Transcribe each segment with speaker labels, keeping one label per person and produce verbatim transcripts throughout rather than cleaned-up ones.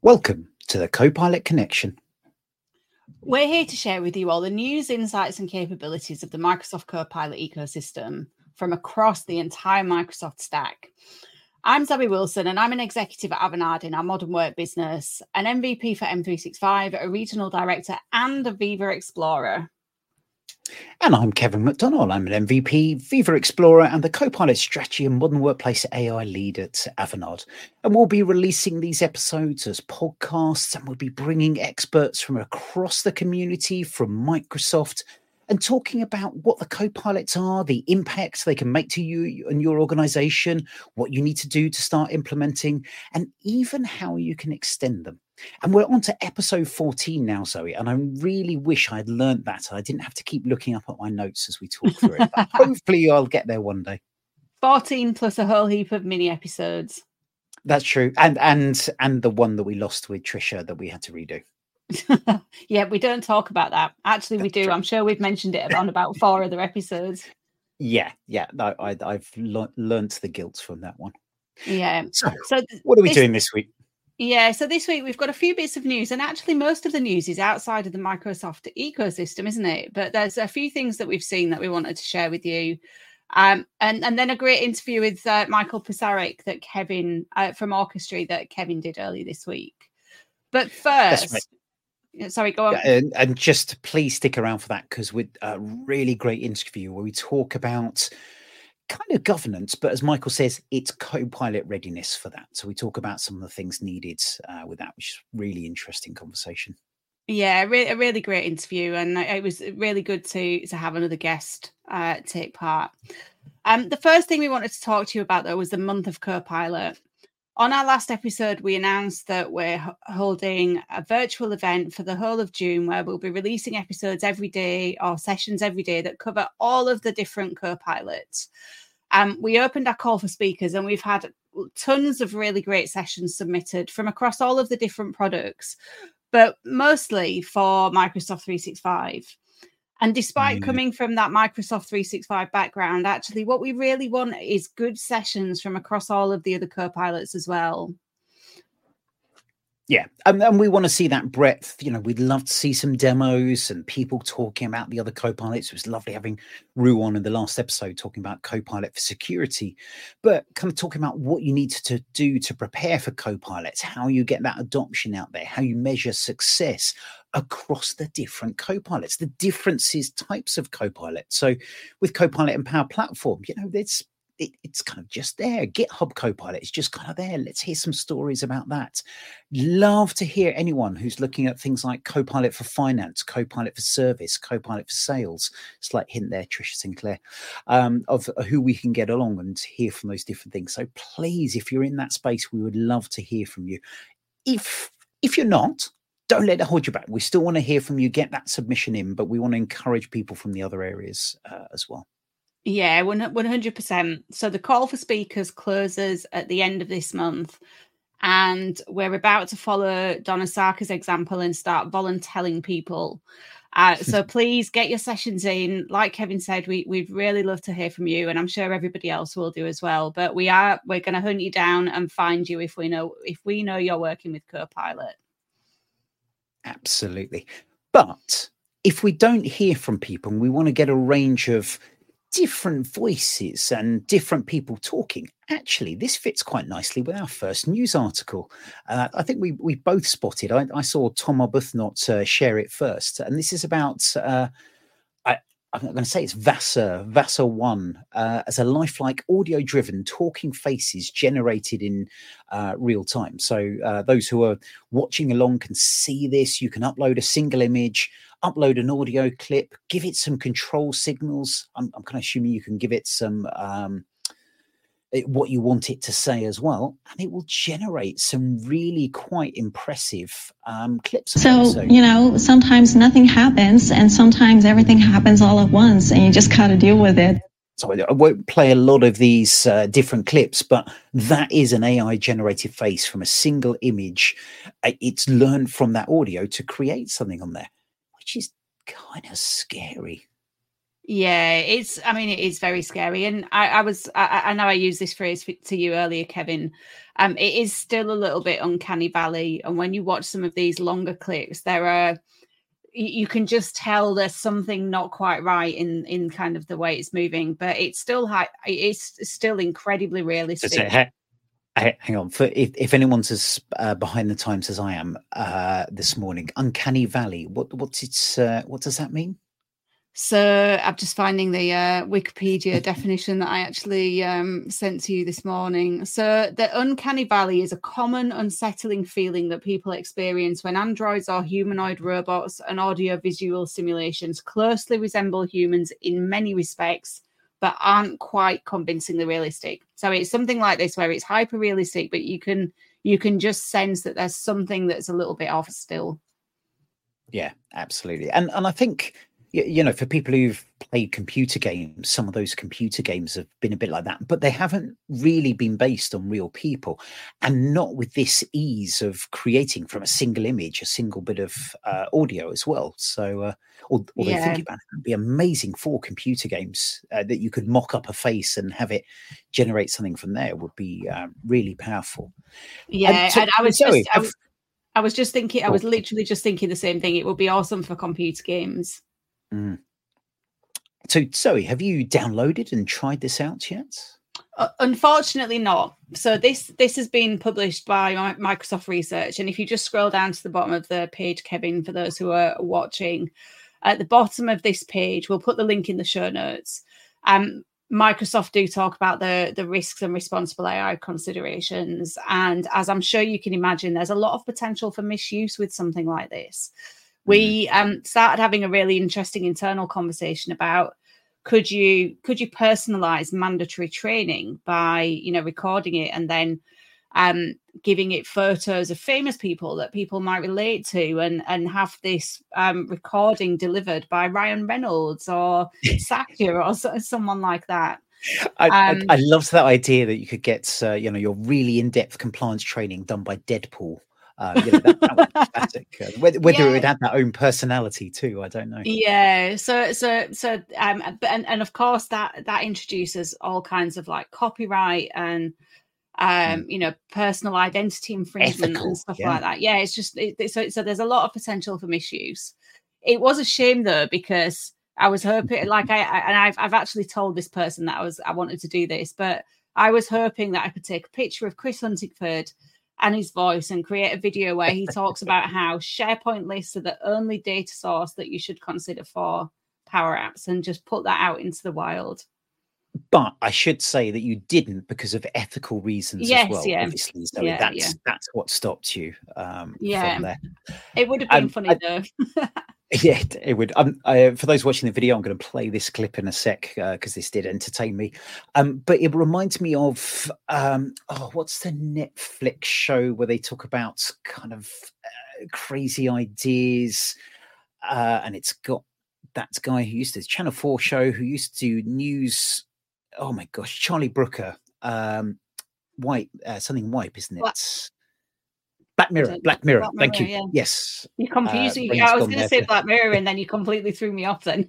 Speaker 1: Welcome to the Copilot Connection.
Speaker 2: We're here to share with you all the news, insights and capabilities of the Microsoft Copilot ecosystem from across the entire Microsoft stack. I'm Zabby Wilson and I'm an executive at Avanade in our modern work business, an M V P for M three sixty-five, a regional director and a Viva Explorer.
Speaker 1: And I'm Kevin McDonald. I'm an M V P, Viva Explorer, and the Copilot Strategy and Modern Workplace A I lead at Avanade. And we'll be releasing these episodes as podcasts, and we'll be bringing experts from across the community, from Microsoft, and talking about what the Copilots are, the impact they can make to you and your organization, what you need to do to start implementing, and even how you can extend them. And we're on to episode fourteen now, Zoe, and I really wish I'd learned that. I didn't have to keep looking up at my notes as we talk through it. But hopefully I'll get there one day.
Speaker 2: fourteen plus a whole heap of mini episodes.
Speaker 1: That's true. And and and the one that we lost with Trisha that we had to redo.
Speaker 2: Yeah, we don't talk about that. Actually, we do. I'm sure we've mentioned it on about four other episodes.
Speaker 1: Yeah, yeah. I, I, I've le- learnt the guilt from that one.
Speaker 2: Yeah.
Speaker 1: So,
Speaker 2: so
Speaker 1: what are we
Speaker 2: this,
Speaker 1: doing this week?
Speaker 2: Yeah, so this week we've got a few bits of news, and actually most of the news is outside of the Microsoft ecosystem, isn't it? But there's a few things that we've seen that we wanted to share with you. Um, and, and then a great interview with uh, Michael Pisarek that Kevin uh, from Orchestry that Kevin did earlier this week. But first... Sorry, go on.
Speaker 1: And, and just please stick around for that, because with a really great interview where we talk about kind of governance, but as Michael says, it's Copilot readiness for that. So we talk about some of the things needed uh, with that, which is really interesting conversation.
Speaker 2: Yeah, re- a really great interview, and it was really good to to have another guest uh, take part. Um, the first thing we wanted to talk to you about, though, was the month of Copilot. On our last episode, we announced that we're holding a virtual event for the whole of June where we'll be releasing episodes every day or sessions every day that cover all of the different Copilots. Um, we opened our call for speakers and we've had tons of really great sessions submitted from across all of the different products, but mostly for Microsoft three sixty-five. And despite mm. coming from that Microsoft three sixty-five background, actually what we really want is good sessions from across all of the other Copilots as well.
Speaker 1: Yeah, and, and we want to see that breadth. You know, we'd love to see some demos and people talking about the other Copilots. It was lovely having Rue on in the last episode talking about Copilot for security, but kind of talking about what you need to do to prepare for Copilots, how you get that adoption out there, how you measure success across the different Copilots, the differences, types of Copilot. So with Copilot and Power Platform, you know, there's It, it's kind of just there. GitHub Copilot is just kind of there. Let's hear some stories about that. Love to hear anyone who's looking at things like Copilot for finance, Copilot for service, Copilot for sales. Slight hint there, Trisha Sinclair, um, of who we can get along and hear from those different things. So please, if you're in that space, we would love to hear from you. If if you're not, don't let it hold you back. We still want to hear from you. Get that submission in, but we want to encourage people from the other areas uh, as well.
Speaker 2: Yeah, one hundred percent. So the call for speakers closes at the end of this month, and we're about to follow Donna Sarka's example and start volunteering people. Uh, so please get your sessions in. Like Kevin said, we we'd really love to hear from you, and I'm sure everybody else will do as well. But we are we're going to hunt you down and find you if we know if we know you're working with Copilot.
Speaker 1: Absolutely. But if we don't hear from people and we want to get a range of different voices and different people talking, actually this fits quite nicely with our first news article. uh, I think we we both spotted. I, I saw Tom Arbuthnot uh, share it first, and this is about uh, I, I'm not going to say it's Vassar Vassar One uh, as a lifelike audio-driven talking faces generated in uh, real time. So uh, those who are watching along can see this. You can upload a single image, upload an audio clip, give it some control signals. I'm, I'm kind of assuming you can give it some um, it, what you want it to say as well, and it will generate some really quite impressive um, clips.
Speaker 3: So, so, you know, sometimes nothing happens, and sometimes everything happens all at once, and you just got to deal with it.
Speaker 1: So I won't play a lot of these uh, different clips, but that is an A I-generated face from a single image. It's learned from that audio to create something on there, which is kind of scary.
Speaker 2: Yeah, it's, I mean, it is very scary. And I, I was, I, I know I used this phrase for, to you earlier, Kevin. Um, it is still a little bit uncanny valley. And when you watch some of these longer clips, there are, you can just tell there's something not quite right in, in kind of the way it's moving, but it's still high. It's still incredibly realistic.
Speaker 1: So, so, hang on, for if, if anyone's as uh, behind the times as I am uh, this morning, uncanny valley. What what's its uh, what does that mean?
Speaker 2: So I'm just finding the uh, Wikipedia definition that I actually um, sent to you this morning. So the uncanny valley is a common unsettling feeling that people experience when androids or humanoid robots and audio-visual simulations closely resemble humans in many respects, but aren't quite convincingly realistic. So it's something like this where it's hyper-realistic, but you can you can just sense that there's something that's a little bit off still.
Speaker 1: Yeah, absolutely. And and I think, you know, for people who've played computer games, some of those computer games have been a bit like that, but they haven't really been based on real people, and not with this ease of creating from a single image, a single bit of uh, audio as well. So, uh, although yeah. think about it, it'd be amazing for computer games uh, that you could mock up a face and have it generate something from there would be uh, really powerful.
Speaker 2: Yeah, and, so, and I was Zoe, just, I was, I was just thinking, I was literally just thinking the same thing. It would be awesome for computer games.
Speaker 1: Mm. So, Zoe, have you downloaded and tried this out yet?
Speaker 2: Uh, unfortunately not. So this this has been published by Microsoft Research, and if you just scroll down to the bottom of the page, Kevin, for those who are watching, at the bottom of this page, we'll put the link in the show notes. Um, Microsoft do talk about the, the risks and responsible A I considerations, and as I'm sure you can imagine, there's a lot of potential for misuse with something like this. We um, started having a really interesting internal conversation about could you could you personalize mandatory training by, you know, recording it and then um, giving it photos of famous people that people might relate to, and and have this um, recording delivered by Ryan Reynolds or Satya or so, someone like that.
Speaker 1: I,
Speaker 2: um,
Speaker 1: I, I loved that idea that you could get uh, you know, your really in-depth compliance training done by Deadpool. Uh, you know, that, that was fantastic. Uh, whether whether yeah. it would have that own personality too, I don't know.
Speaker 2: Yeah. So so so um, and and of course that that introduces all kinds of like copyright and um, mm. you know, personal identity infringement Ethical, and stuff yeah. like that. Yeah, it's just it, so so there's a lot of potential for misuse. It was a shame though, because I was hoping, like I, I and I've I've actually told this person that I was I wanted to do this, but I was hoping that I could take a picture of Chris Huntingford and his voice and create a video where he talks about how SharePoint lists are the only data source that you should consider for Power Apps, and just put that out into the wild.
Speaker 1: But I should say that you didn't because of ethical reasons
Speaker 2: yes,
Speaker 1: as well.
Speaker 2: Yeah.
Speaker 1: Obviously, so
Speaker 2: yeah,
Speaker 1: that's
Speaker 2: yeah.
Speaker 1: that's what stopped you. Um,
Speaker 2: yeah,
Speaker 1: from there.
Speaker 2: It would have been
Speaker 1: um,
Speaker 2: funny
Speaker 1: I,
Speaker 2: though.
Speaker 1: Yeah, it would. Um, I, for those watching the video, I'm going to play this clip in a sec because uh, this did entertain me. Um, but it reminds me of um, oh, what's the Netflix show where they talk about kind of uh, crazy ideas, uh, and it's got that guy who used to Channel four show who used to do news. Oh my gosh, Charlie Brooker, um, White, uh, something Wipe, isn't it?
Speaker 2: What?
Speaker 1: Black Mirror, Black Mirror.
Speaker 2: Black
Speaker 1: Thank
Speaker 2: Mirror,
Speaker 1: you.
Speaker 2: Yeah.
Speaker 1: Yes.
Speaker 2: You confused me. Uh, I was going to say Black Mirror, and then you completely threw me off then.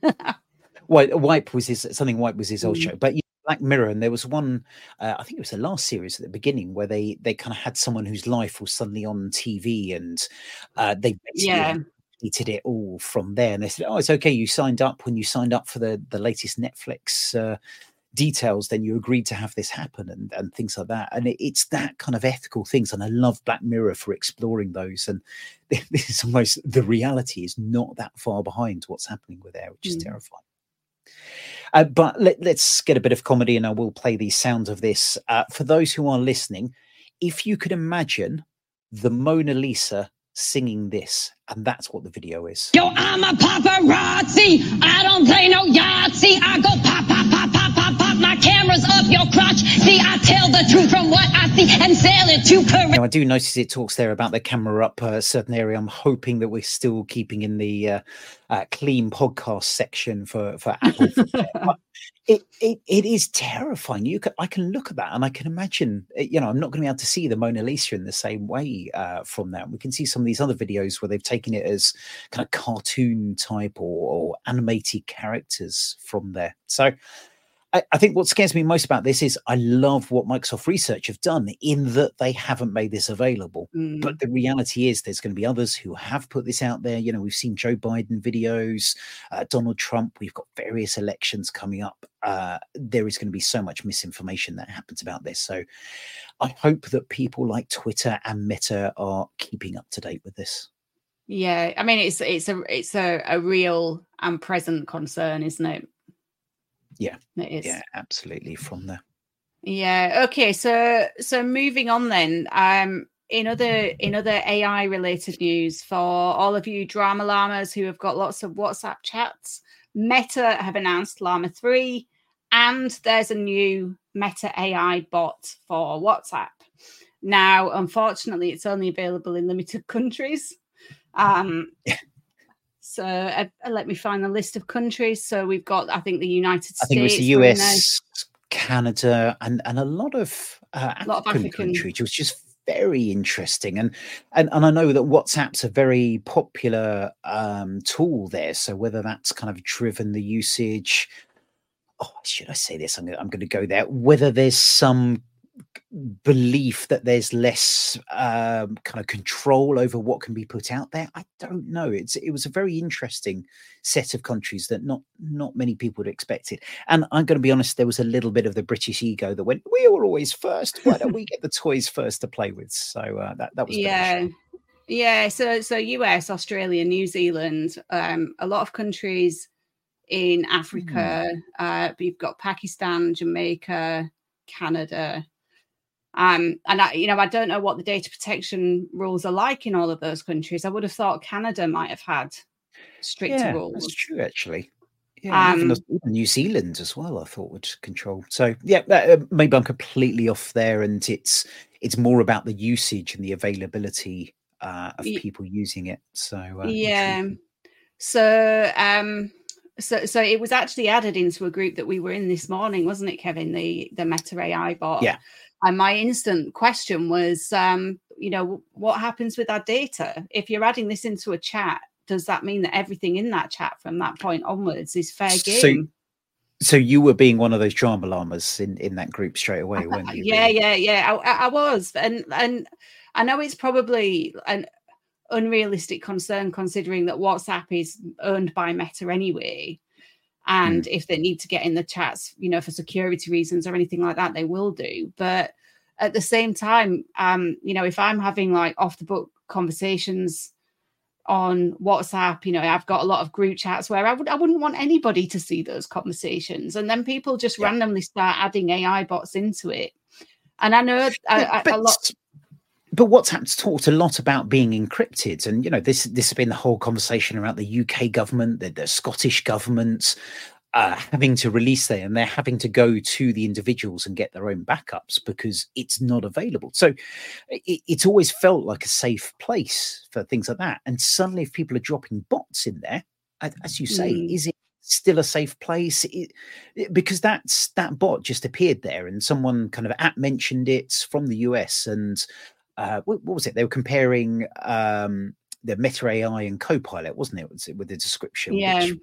Speaker 1: Well, Wipe was his, something Wipe was his old
Speaker 2: Mm.
Speaker 1: show. But yeah, Black Mirror, and there was one, uh, I think it was the last series at the beginning, where they they kind of had someone whose life was suddenly on T V, and uh, they basically
Speaker 2: Yeah.
Speaker 1: completed it all from there. And they said, oh, it's okay. You signed up when you signed up for the, the latest Netflix uh, details, then you agreed to have this happen, and, and things like that. And it, it's that kind of ethical things. And I love Black Mirror for exploring those. And this is almost, the reality is not that far behind what's happening with there, which is
Speaker 2: Mm.
Speaker 1: terrifying. Uh, but let, let's get a bit of comedy, and I will play the sound of this. Uh, for those who are listening, if you could imagine the Mona Lisa singing this, and that's what the video is.
Speaker 4: Yo, I'm a paparazzi. I don't play no Yahtzee. I go pop, pop, pop, pop, pop, pop.
Speaker 3: my camera's up your crotch. See, I tell the truth from what I see and sell it to correct.
Speaker 1: Now, I do notice it talks there about the camera up a certain area. I'm hoping that we're still keeping in the uh, uh, clean podcast section for, for Apple. it, it it is terrifying. You can, I can look at that and I can imagine, you know, I'm not going to be able to see the Mona Lisa in the same way uh, from that. We can see some of these other videos where they've taken it as kind of cartoon type or, or animated characters from there. So I think what scares me most about this is I love what Microsoft Research have done in that they haven't made this available. Mm. But the reality is there's going to be others who have put this out there. You know, we've seen Joe Biden videos, uh, Donald Trump. We've got various elections coming up. Uh, there is going to be so much misinformation that happens about this. So I hope that people like Twitter and Meta are keeping up to date with this.
Speaker 2: Yeah, I mean, it's it's a it's a, a real and present concern, isn't it?
Speaker 1: Yeah,
Speaker 2: it is.
Speaker 1: Yeah, absolutely. From there.
Speaker 2: Yeah. Okay. So so moving on then. Um, in other in other A I related news, for all of you drama llamas who have got lots of WhatsApp chats, Meta have announced Llama three, and there's a new Meta A I bot for WhatsApp. Now, unfortunately, it's only available in limited countries. Um. So uh, let me find the list of countries. So we've got, I think, the United States.
Speaker 1: I think it was the U S, Canada, and, and a lot of, uh, African, lot of African countries, which was just very interesting. And, and and I know that WhatsApp's a very popular um, tool there. So whether that's kind of driven the usage, oh, should I say this? I'm going I'm going to go there. Whether there's some belief that there's less um, kind of control over what can be put out there, I don't know. It's it was a very interesting set of countries that not not many people would expect it. And I'm going to be honest, there was a little bit of the British ego that went, "We were always first. Why don't we get the toys first to play with?" So uh, that that was
Speaker 2: yeah, yeah. So so U S, Australia, New Zealand, um, a lot of countries in Africa. Mm. Uh, you've got Pakistan, Jamaica, Canada. Um, and I, you know, I don't know what the data protection rules are like in all of those countries. I would have thought Canada might have had stricter
Speaker 1: yeah,
Speaker 2: rules.
Speaker 1: That's true, actually. Yeah, um, even, even New Zealand as well, I thought would control. So yeah, uh, maybe I'm completely off there, and it's it's more about the usage and the availability uh, of y- people using it. So uh,
Speaker 2: yeah, so um, so so it was actually added into a group that we were in this morning, wasn't it, Kevin? The the Meta A I bot.
Speaker 1: Yeah.
Speaker 2: And my instant question was, um, you know, what happens with our data? If you're adding this into a chat, does that mean that everything in that chat from that point onwards is fair game?
Speaker 1: So, so you were being one of those drama llamas in, in that group straight away, weren't you?
Speaker 2: yeah, really? yeah, yeah, I, I was. And, and I know it's probably an unrealistic concern considering that WhatsApp is owned by Meta anyway. And mm. if they need to get in the chats, you know, for security reasons or anything like that, they will do. But at the same time, um, you know, if I'm having like off the book conversations on WhatsApp, you know, I've got a lot of group chats where I would I wouldn't want anybody to see those conversations. And then people just yeah. randomly start adding A I bots into it. And I know I,
Speaker 1: but,
Speaker 2: I, a lot.
Speaker 1: But WhatsApp's talked a lot about being encrypted, and you know this this has been the whole conversation around the U K government, the, the Scottish government uh, having to release that, and they're having to go to the individuals and get their own backups because it's not available. So it, it's always felt like a safe place for things like that. And suddenly, if people are dropping bots in there, as you say, mm. is it still a safe place? It, it, because that's that bot just appeared there, and someone kind of at mentioned it from the U S and. Uh, what, what was it? They were comparing um, the Meta A I and Copilot, wasn't it? Was it with the description?
Speaker 2: Yeah,
Speaker 1: which,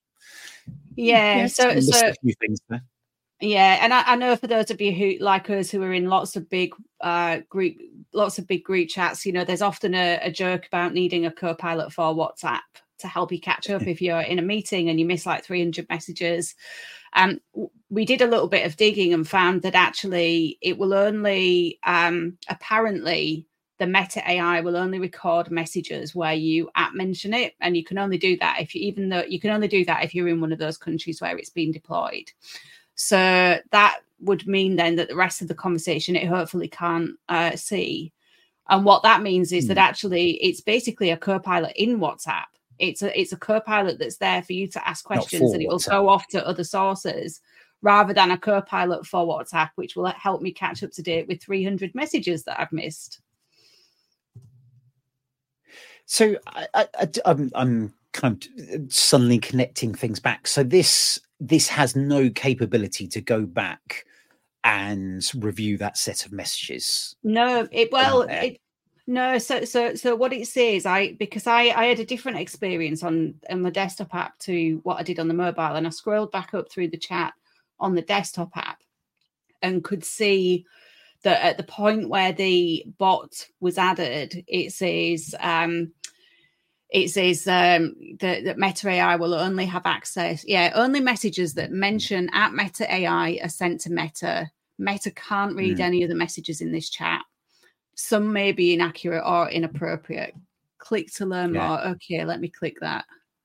Speaker 2: yeah.
Speaker 1: yeah
Speaker 2: so, so
Speaker 1: a few things there.
Speaker 2: Yeah, and I, I know for those of you who like us who are in lots of big uh, group, lots of big group chats, you know, there's often a, a joke about needing a Copilot for WhatsApp to help you catch up if you're in a meeting and you miss like three hundred messages. Um, we did a little bit of digging and found that actually it will only, um, apparently the Meta A I will only record messages where you at mention it. And you can only do that if you, even though you can only do that if you're in one of those countries where it's been deployed. So that would mean then that the rest of the conversation, it hopefully can't uh, see. And what that means is mm. that actually it's basically a Copilot in WhatsApp. It's a it's a Copilot that's there for you to ask questions and it will go off to other sources rather than a Copilot for WhatsApp, which will help me catch up to date with three hundred messages that I've missed.
Speaker 1: So I, I, I'm, I'm kind of suddenly connecting things back. So this this has no capability to go back and review that set of messages.
Speaker 2: No, it well, it, no. So so so what it says, I because I I had a different experience on on the desktop app to what I did on the mobile, and I scrolled back up through the chat on the desktop app and could see that at the point where the bot was added, it says um, it says um, that, that Meta A I will only have access. Yeah, only messages that mention at Meta A I are sent to Meta. Meta can't read mm. any of the messages in this chat. Some may be inaccurate or inappropriate. Click to learn yeah. more. Okay, let me click that.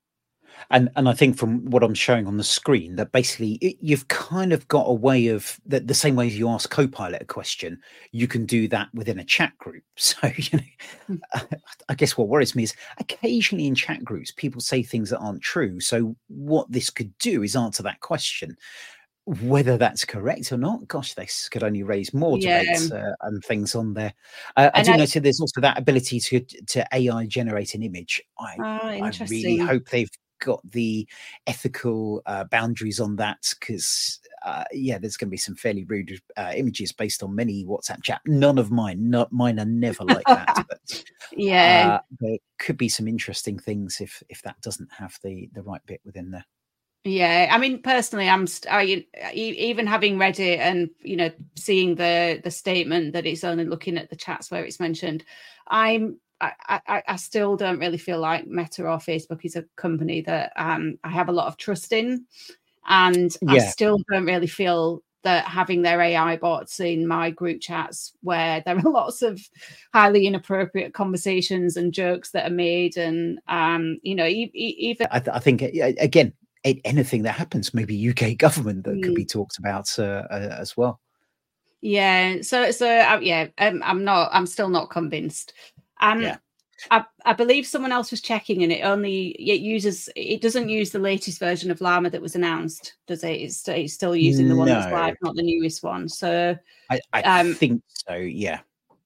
Speaker 1: And and I think from what I'm showing on the screen that basically it, you've kind of got a way of that the same way as you ask Copilot a question, you can do that within a chat group. So, you know, mm. I guess what worries me is occasionally in chat groups, people say things that aren't true. So what this could do is answer that question. Whether that's correct or not, gosh, this could only raise more
Speaker 2: yeah.
Speaker 1: debates uh, and things on there. Uh, I do I, notice there's also that ability to to A I generate an image. I,
Speaker 2: oh,
Speaker 1: I really hope they've got the ethical uh, boundaries on that because, uh, yeah, there's going to be some fairly rude uh, images based on many WhatsApp chat. None of mine, not mine are never like that. But
Speaker 2: yeah,
Speaker 1: uh, there could be some interesting things if if that doesn't have the the right bit within there.
Speaker 2: Yeah, I mean, personally, I'm st- I, even having read it and, you know, seeing the the statement that it's only looking at the chats where it's mentioned, I'm I, I, I still don't really feel like Meta or Facebook is a company that um, I have a lot of trust in, and yeah. I still don't really feel that having their A I bots in my group chats where there are lots of highly inappropriate conversations and jokes that are made, and um, you know, e- e- even
Speaker 1: I, th- I think again. Anything that happens, maybe U K government that mm. could be talked about uh, uh, as well.
Speaker 2: Yeah. So, so uh, yeah, um, I'm not. I'm still not convinced. Um,
Speaker 1: yeah.
Speaker 2: I, I believe someone else was checking, and it only it uses. It doesn't use the latest version of Llama that was announced, does it? It's, it's still using the one
Speaker 1: no.
Speaker 2: that's live, not the newest one. So,
Speaker 1: I, I
Speaker 2: um,
Speaker 1: think so. Yeah.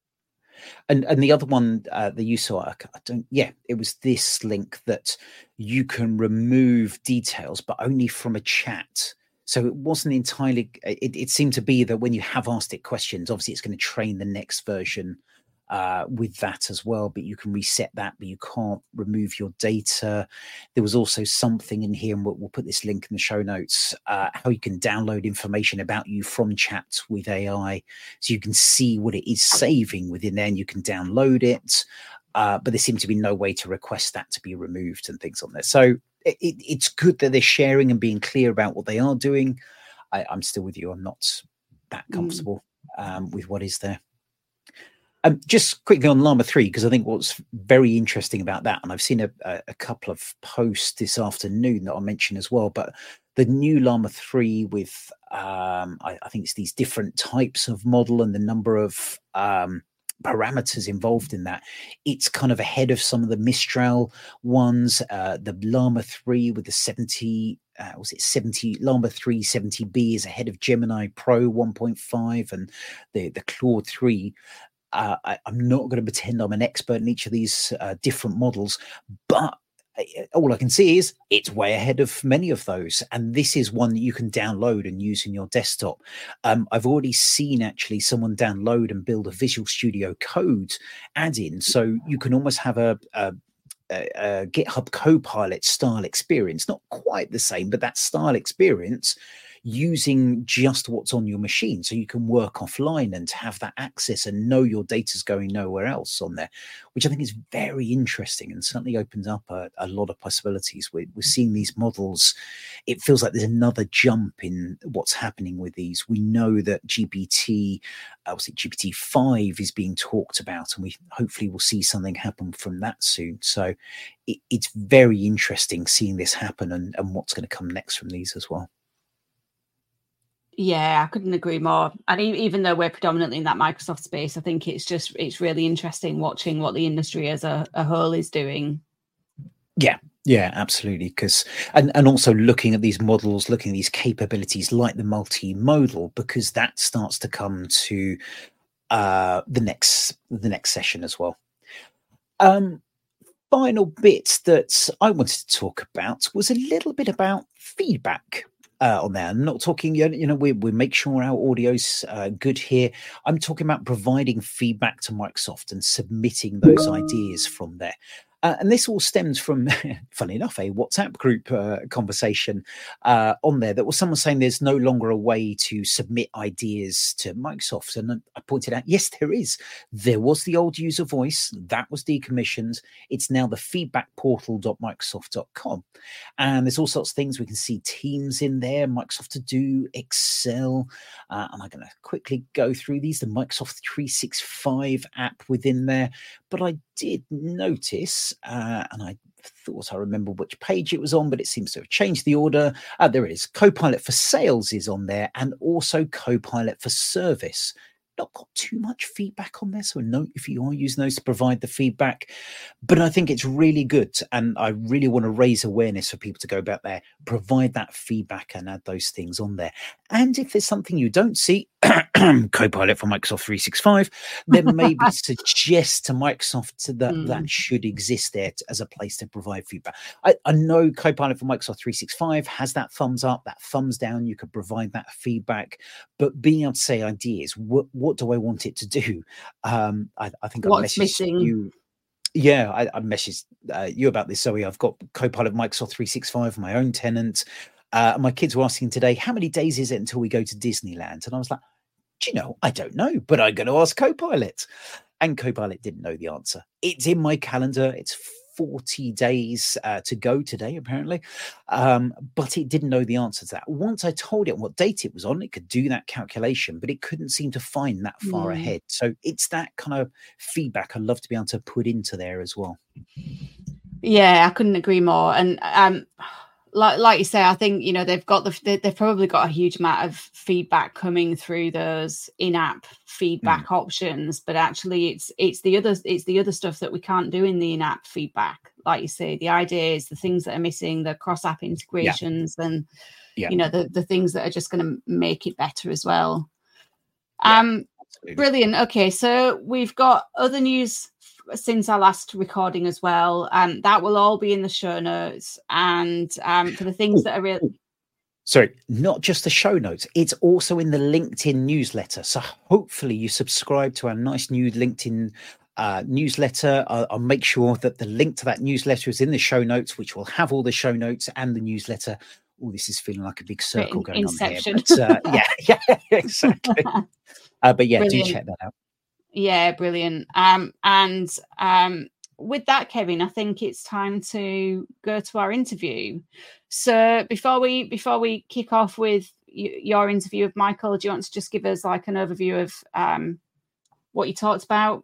Speaker 1: And and the other one uh, that you saw, I don't. Yeah, it was this link that you can remove details, but only from a chat. So it wasn't entirely. It, it seemed to be that when you have asked it questions, obviously it's going to train the next version uh, with that as well. But you can reset that, but you can't remove your data. There was also something in here, and we'll, we'll put this link in the show notes. Uh, how you can download information about you from chat with A I, so you can see what it is saving within there, and you can download it. Uh, but there seems to be no way to request that to be removed and things on there. So it, it, it's good that they're sharing and being clear about what they are doing. I, I'm still with you. I'm not that comfortable mm. um, with what is there. Um, just quickly on Llama three, because I think what's very interesting about that, and I've seen a, a, a couple of posts this afternoon that I'll mention as well, but the new Llama three with, um, I, I think it's these different types of model and the number of um, parameters involved in that, it's kind of ahead of some of the Mistral ones. Uh, the Llama three with the seventy, uh, was it seventy, Llama three seventy B is ahead of Gemini Pro one point five and the, the Claude three. Uh, I, I'm not going to pretend I'm an expert in each of these uh, different models, but all I can see is it's way ahead of many of those. And this is one that you can download and use in your desktop. Um, I've already seen actually someone download and build a Visual Studio Code add-in. So you can almost have a, a, a, a GitHub Copilot style experience, not quite the same, but that style experience using just what's on your machine, so you can work offline and have that access and know your data's going nowhere else on there, which I think is very interesting and certainly opens up a, a lot of possibilities. We're, we're seeing these models. It feels like there's another jump in what's happening with these. We know that G P T, uh, was it G P T five is being talked about, and we hopefully will see something happen from that soon. So it, it's very interesting seeing this happen and, and what's going to come next from these as well.
Speaker 2: Yeah, I couldn't agree more. And even though we're predominantly in that Microsoft space, I think it's just, it's really interesting watching what the industry as a, a whole is doing.
Speaker 1: Yeah, Yeah, absolutely. Because and and also looking at these models, looking at these capabilities like the multimodal, because that starts to come to uh, the next the next session as well. Um, final bit that I wanted to talk about was a little bit about feedback. Uh, on there, I'm not talking. You know, you know, we we make sure our audio's uh, good here. I'm talking about providing feedback to Microsoft and submitting those ideas from there. Uh, and this all stems from, funny enough, a WhatsApp group uh, conversation uh, on there that was someone saying there's no longer a way to submit ideas to Microsoft. And I pointed out, yes, there is. There was the old user voice that was decommissioned. It's now the feedback portal dot microsoft dot com. And there's all sorts of things. We can see Teams in there, Microsoft To Do, Excel. Uh, and I'm going to quickly go through these, the Microsoft three sixty-five app within there. But I did notice, uh, and I thought I remember which page it was on, but it seems to have changed the order. Uh, there it is. Copilot for Sales is on there, and also Copilot for Service. Not got too much feedback on there, so note if you are using those to provide the feedback. But I think it's really good, and I really want to raise awareness for people to go back there, provide that feedback, and add those things on there. And if there's something you don't see, Copilot for Microsoft three sixty-five, then maybe suggest to Microsoft that mm. that should exist there to, as a place to provide feedback. I, I know Copilot for Microsoft three sixty-five has that thumbs up, that thumbs down. You could provide that feedback, but being able to say ideas, what what do I want it to do? Um, I, I think
Speaker 2: what's
Speaker 1: I
Speaker 2: missing.
Speaker 1: You, yeah, I, I messaged uh, you about this, Zoe. I've got Copilot Microsoft three sixty-five, my own tenant. Uh, my kids were asking today, how many days is it until we go to Disneyland? And I was like, do you know, I don't know, but I'm going to ask Copilot. And Copilot didn't know the answer. It's in my calendar. It's forty days uh, to go today, apparently. Um, but it didn't know the answer to that. Once I told it what date it was on, it could do that calculation, but it couldn't seem to find that far mm. ahead. So it's that kind of feedback I'd love to be able to put into there as well.
Speaker 2: Yeah, I couldn't agree more. And um, like like you say, I think, you know, they've got the they, they've probably got a huge amount of feedback coming through those in-app feedback mm. options, but actually it's it's the other it's the other stuff that we can't do in the in-app feedback. Like you say, the ideas, the things that are missing, the cross-app integrations, yeah. and yeah. you know, the the things that are just going to make it better as well. Yeah, um, absolutely. Brilliant. Okay, so we've got other news since our last recording as well. Um, that will all be in the show notes, and um, for the things ooh, that are really. Ooh.
Speaker 1: Sorry, not just the show notes. It's also in the LinkedIn newsletter. So hopefully you subscribe to our nice new LinkedIn uh, newsletter. I'll, I'll make sure that the link to that newsletter is in the show notes, which will have all the show notes and the newsletter. Oh, this is feeling like a big circle going Inception. on here. But, uh, yeah, yeah, exactly. uh, but yeah, Brilliant. do check that out.
Speaker 2: Yeah, brilliant. Um, and um, with that, Kevin, I think it's time to go to our interview. So before we before we kick off with y- your interview with Michael, do you want to just give us like an overview of um, what you talked about?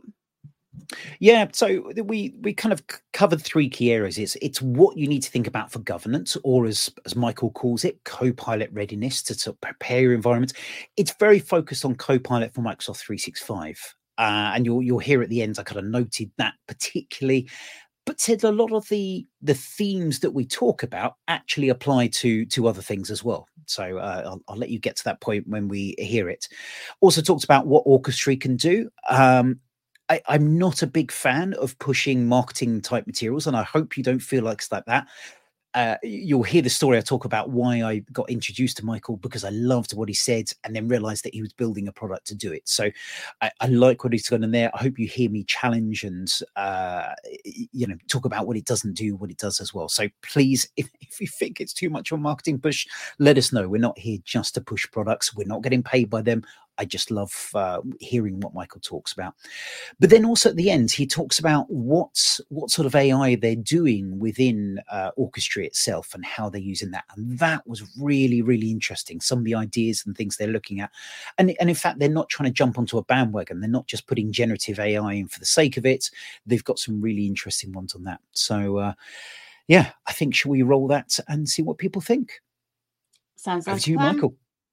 Speaker 1: Yeah, so we we kind of covered three key areas. It's it's what you need to think about for governance, or as as Michael calls it, Copilot readiness to sort of prepare your environment. It's very focused on Copilot for Microsoft three sixty-five. Uh, and you'll you'll hear at the end, I kind of noted that particularly, but said a lot of the the themes that we talk about actually apply to to other things as well. So uh, I'll, I'll let you get to that point when we hear it. Also talks about what Orchestrate can do. Um, I, I'm not a big fan of pushing marketing type materials, and I hope you don't feel like it's like that. Uh, you'll hear the story I talk about why I got introduced to Michael, because I loved what he said and then realized that he was building a product to do it. So I, I like what he's done in there. I hope you hear me challenge and, uh, you know, talk about what it doesn't do, what it does as well. So please, if, if you think it's too much of a marketing push, let us know. We're not here just to push products. We're not getting paid by them. I just love uh, hearing what Michael talks about. But then also at the end, he talks about what's, what sort of A I they're doing within uh, Orchestrate itself and how they're using that. And that was really, really interesting. Some of the ideas and things they're looking at. And, and in fact, they're not trying to jump onto a bandwagon. They're not just putting generative A I in for the sake of it. They've got some really interesting ones on that. So, uh, yeah, I think, shall we roll that and see what people think?
Speaker 2: Sounds like
Speaker 1: to you, Michael.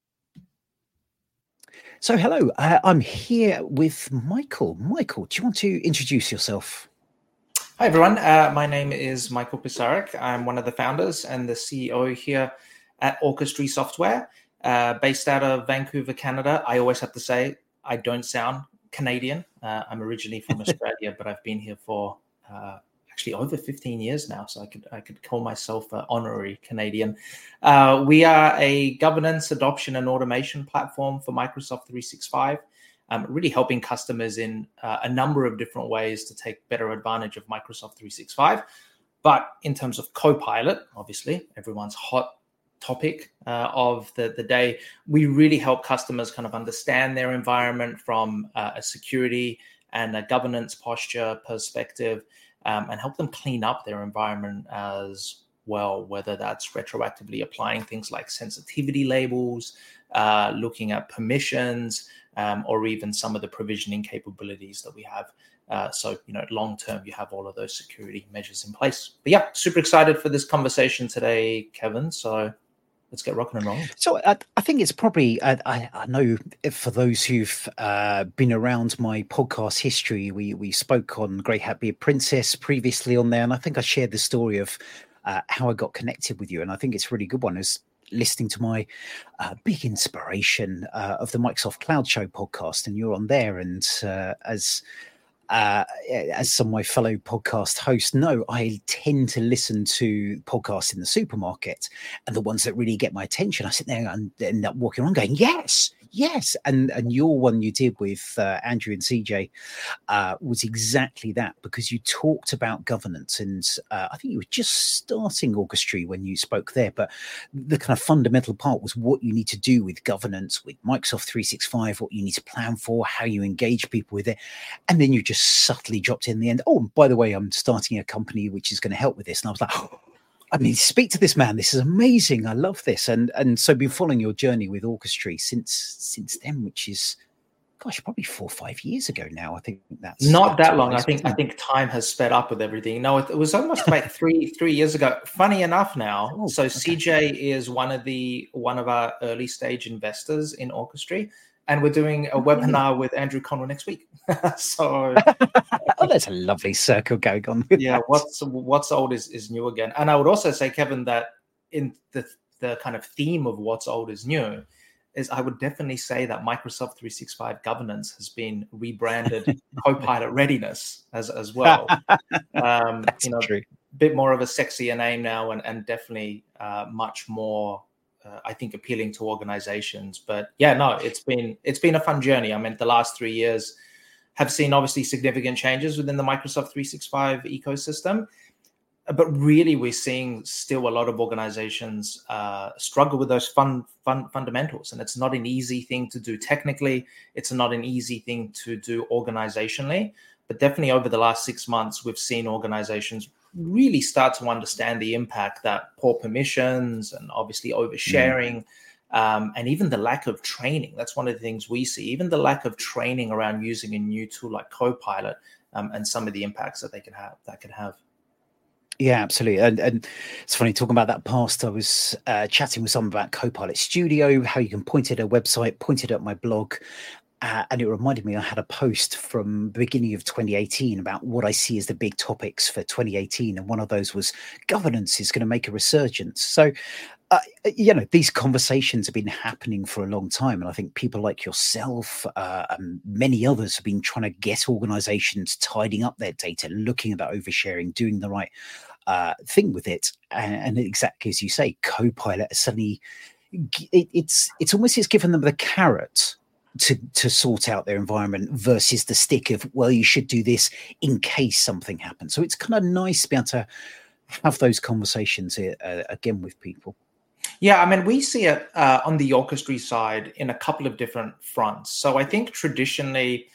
Speaker 1: So, hello, uh, I'm here with Michael. Michael, do you want to introduce yourself?
Speaker 4: Hi, everyone. Uh, my name is Michael Pisarek. I'm one of the founders and the C E O here at Orchestry Software, uh, based out of Vancouver, Canada. I always have to say, I don't sound Canadian. Uh, I'm originally from Australia, but I've been here for uh, actually over fifteen years now, so I could I could call myself an honorary Canadian. Uh, we are a governance, adoption, and automation platform for Microsoft three sixty-five. Um, really helping customers in uh, a number of different ways to take better advantage of Microsoft three sixty-five. But in terms of Copilot, obviously, everyone's hot topic uh, of the, the day, we really help customers kind of understand their environment from uh, a security and a governance posture perspective, um, and help them clean up their environment as well, whether that's retroactively applying things like sensitivity labels, uh, looking at permissions, Um, or even some of the provisioning capabilities that we have. Uh, so, you know, long term, you have all of those security measures in place. But yeah, super excited for this conversation today, Kevin. So let's get rocking and rolling.
Speaker 1: So I, I think it's probably, I, I, I know for those who've uh, been around my podcast history, we we spoke on Grey Hat Beard Princess previously on there. And I think I shared the story of uh, how I got connected with you. And I think it's a really good one. Is listening to my uh, big inspiration uh, of the Microsoft Cloud Show podcast, and you're on there. And uh, as uh, as some of my fellow podcast hosts know, I tend to listen to podcasts in the supermarket, and the ones that really get my attention, I sit there and end up walking around going, yes, yes. And and your one you did with uh, Andrew and C J uh, was exactly that, because you talked about governance, and uh, I think you were just starting Orchestry when you spoke there, but the kind of fundamental part was what you need to do with governance, with Microsoft three sixty-five, what you need to plan for, how you engage people with it. And then you just subtly dropped in the end, oh, by the way, I'm starting a company which is going to help with this. And I was like, oh, I mean, speak to this man. This is amazing. I love this. And and so been following your journey with Orchestry since since then, which is, gosh, probably four or five years ago now. I think that's
Speaker 4: not
Speaker 1: that's
Speaker 4: that long. I think I think time has sped up with everything. No, it, it was almost like three three years ago. Funny enough, now, oh, so okay. C J is one of the one of our early stage investors in Orchestry, and we're doing a webinar with Andrew Connell next week. So,
Speaker 1: oh, there's a lovely circle going on. With
Speaker 4: yeah,
Speaker 1: that.
Speaker 4: what's what's old is, is new again. And I would also say, Kevin, that in the the kind of theme of what's old is new, is I would definitely say that Microsoft three sixty-five governance has been rebranded Copilot readiness as as well. Um,
Speaker 1: That's
Speaker 4: you know,
Speaker 1: true.
Speaker 4: a bit more of a sexier name now, and and definitely uh, much more, uh, I think, appealing to organizations. But yeah, no, it's been it's been a fun journey. I mean, the last three years have seen obviously significant changes within the Microsoft three sixty-five ecosystem. But really, we're seeing still a lot of organizations uh, struggle with those fun, fun fundamentals. And it's not an easy thing to do technically. It's not an easy thing to do organizationally. But definitely over the last six months, we've seen organizations really start to understand the impact that poor permissions and obviously oversharing, mm. um, and even the lack of training. That's one of the things we see, even the lack of training around using a new tool like Copilot, um, and some of the impacts that they can have, that can have.
Speaker 1: Yeah, absolutely. And, and it's funny talking about that past. I was uh, chatting with someone about Copilot Studio, how you can point it at a website, point it at my blog. Uh, and it reminded me I had a post from the beginning of twenty eighteen about what I see as the big topics for twenty eighteen. And one of those was governance is going to make a resurgence. So, uh, you know, these conversations have been happening for a long time. And I think people like yourself uh, and many others have been trying to get organizations tidying up their data, looking at that oversharing, doing the right uh, thing with it. And, and exactly as you say, Copilot suddenly, it, it's, it's almost it's given them the carrot to to sort out their environment versus the stick of, well, you should do this in case something happens. So it's kind of nice to be able to have those conversations uh, again with people.
Speaker 4: Yeah, I mean, we see it uh, on the Orchestry side in a couple of different fronts. So I think traditionally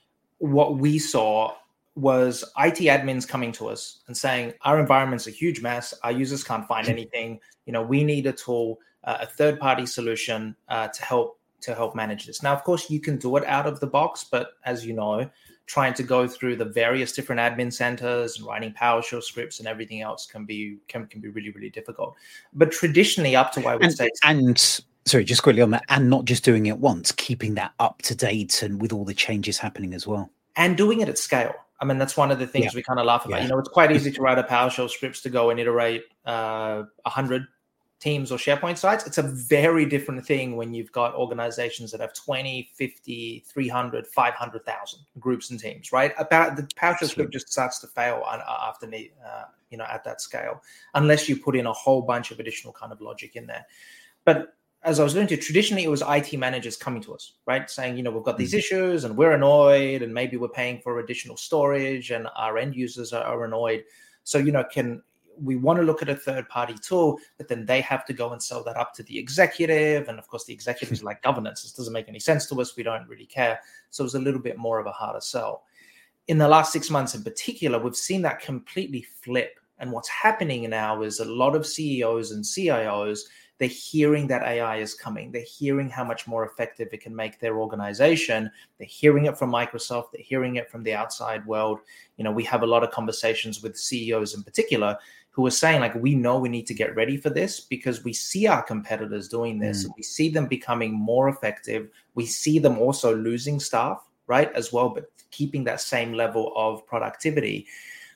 Speaker 4: what we saw was I T admins coming to us and saying, our environment's a huge mess. Our users can't find anything. You know, we need a tool, uh, a third-party solution uh, to help to help manage this. Now, of course, you can do it out of the box, but as you know, trying to go through the various different admin centers and writing PowerShell scripts and everything else can be can, can be really, really difficult. But traditionally, up to I would
Speaker 1: and,
Speaker 4: say,
Speaker 1: and sorry, just quickly on that, and not just doing it once, keeping that up to date and with all the changes happening as well,
Speaker 4: and doing it at scale. I mean, that's one of the things
Speaker 1: Yeah.
Speaker 4: we kind of laugh about.
Speaker 1: Yeah.
Speaker 4: You know, it's quite easy to write a PowerShell scripts to go and iterate uh, one hundred Teams or SharePoint sites. It's a very different thing when you've got organizations that have twenty, fifty, three hundred, five hundred thousand groups and teams, right? About the PowerShell script just starts to fail on, after, uh, you know, at that scale, unless you put in a whole bunch of additional kind of logic in there. But as I was going to, traditionally it was I T managers coming to us, right? Saying, you know, we've got these mm-hmm. issues and we're annoyed and maybe we're paying for additional storage and our end users are, are annoyed. So, you know, can we want to look at a third-party tool, but then they have to go and sell that up to the executive. And of course, the executives like governance. This doesn't make any sense to us. We don't really care. So it was a little bit more of a harder sell. In the last six months in particular, we've seen that completely flip. And what's happening now is a lot of C E Os and C I Os, they're hearing that A I is coming. They're hearing how much more effective it can make their organization. They're hearing it from Microsoft. They're hearing it from the outside world. You know, we have a lot of conversations with C E Os in particular who are saying, like, we know we need to get ready for this because we see our competitors doing this. Mm. We see them becoming more effective. We see them also losing staff, right, as well, but keeping that same level of productivity.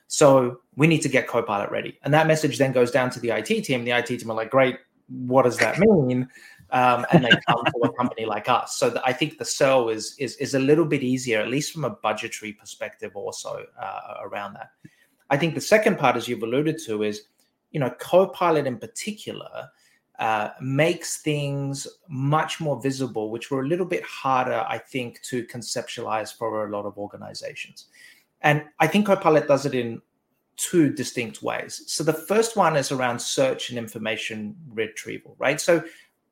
Speaker 4: So we need to get Copilot ready. And that message then goes down to the I T team. The I T team are like, great, what does that mean? Um, and they come to a company like us. So the, I think the sell is, is is a little bit easier, at least from a budgetary perspective also uh, around that. I think the second part, as you've alluded to, is, you know, Copilot in particular uh, makes things much more visible, which were a little bit harder, I think, to conceptualize for a lot of organizations. And I think Copilot does it in two distinct ways. So the first one is around search and information retrieval, right? So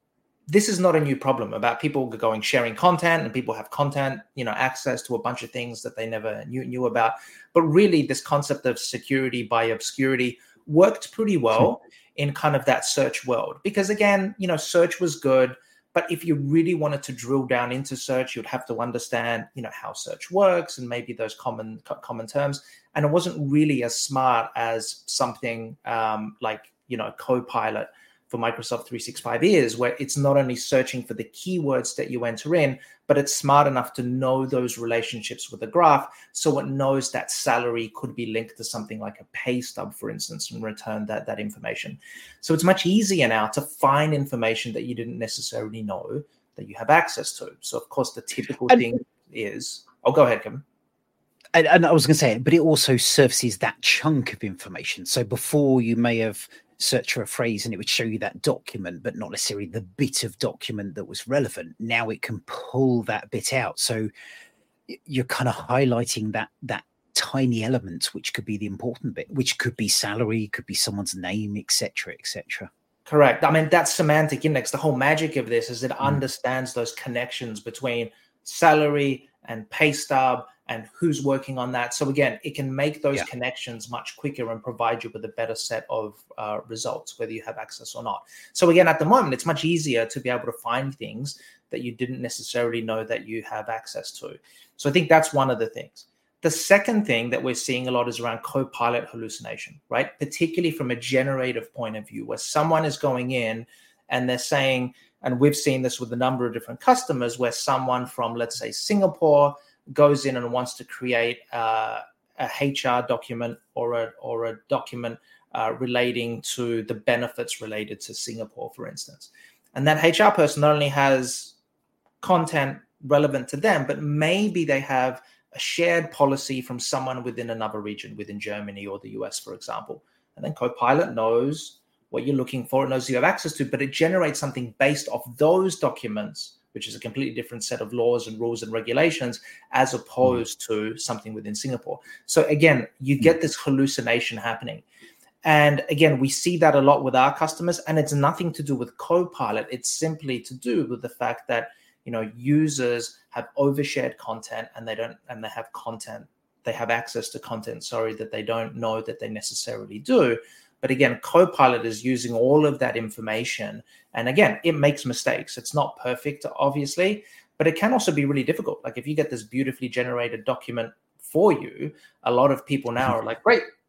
Speaker 4: this is not a new problem about people going sharing content, and people have content, you know, access to a bunch of things that they never knew, knew about. But really, this concept of security by obscurity worked pretty well in kind of that search world. Because again, you know, search was good, but if you really wanted to drill down into search, you'd have to understand, you know, how search works and maybe those common common terms. And it wasn't really as smart as something um, like, you know, Copilot for Microsoft three sixty-five is, where it's not only searching for the keywords that you enter in, but it's smart enough to know those relationships with the graph. So it knows that salary could be linked to something like a pay stub, for instance, and return that, that information. So it's much easier now to find information that you didn't necessarily know that you have access to. So of course, the typical and, thing is, oh, go ahead, Kevin.
Speaker 1: And, and I was going to say, but it also surfaces that chunk of information. So before you may have search for a phrase and it would show you that document, but not necessarily the bit of document that was relevant. Now it can pull that bit out. So you're kind of highlighting that that tiny element, which could be the important bit, which could be salary, could be someone's name, et cetera, et cetera.
Speaker 4: Correct. I mean, that semantic index, the whole magic of this is it mm. understands those connections between salary and pay stub and who's working on that. So again, it can make those yeah. connections much quicker and provide you with a better set of uh, results, whether you have access or not. So again, at the moment, it's much easier to be able to find things that you didn't necessarily know that you have access to. So I think that's one of the things. The second thing that we're seeing a lot is around Copilot hallucination, right? Particularly from a generative point of view, where someone is going in and they're saying, and we've seen this with a number of different customers, where someone from, let's say, Singapore goes in and wants to create uh, a H R document or a or a document uh, relating to the benefits related to Singapore, for instance. And that H R person not only has content relevant to them, but maybe they have a shared policy from someone within another region, within Germany or the U S, for example. And then Copilot knows what you're looking for, it knows you have access to, but it generates something based off those documents, which is a completely different set of laws and rules and regulations, as opposed mm. to something within Singapore. So again, you get this hallucination happening. And again, we see that a lot with our customers, and it's nothing to do with Copilot. It's simply to do with the fact that, you know, users have overshared content and they don't, and they have content, they have access to content, sorry, that they don't know that they necessarily do. But again, Copilot is using all of that information. And again, it makes mistakes. It's not perfect, obviously, but it can also be really difficult. Like if you get this beautifully generated document for you, a lot of people now are like, great,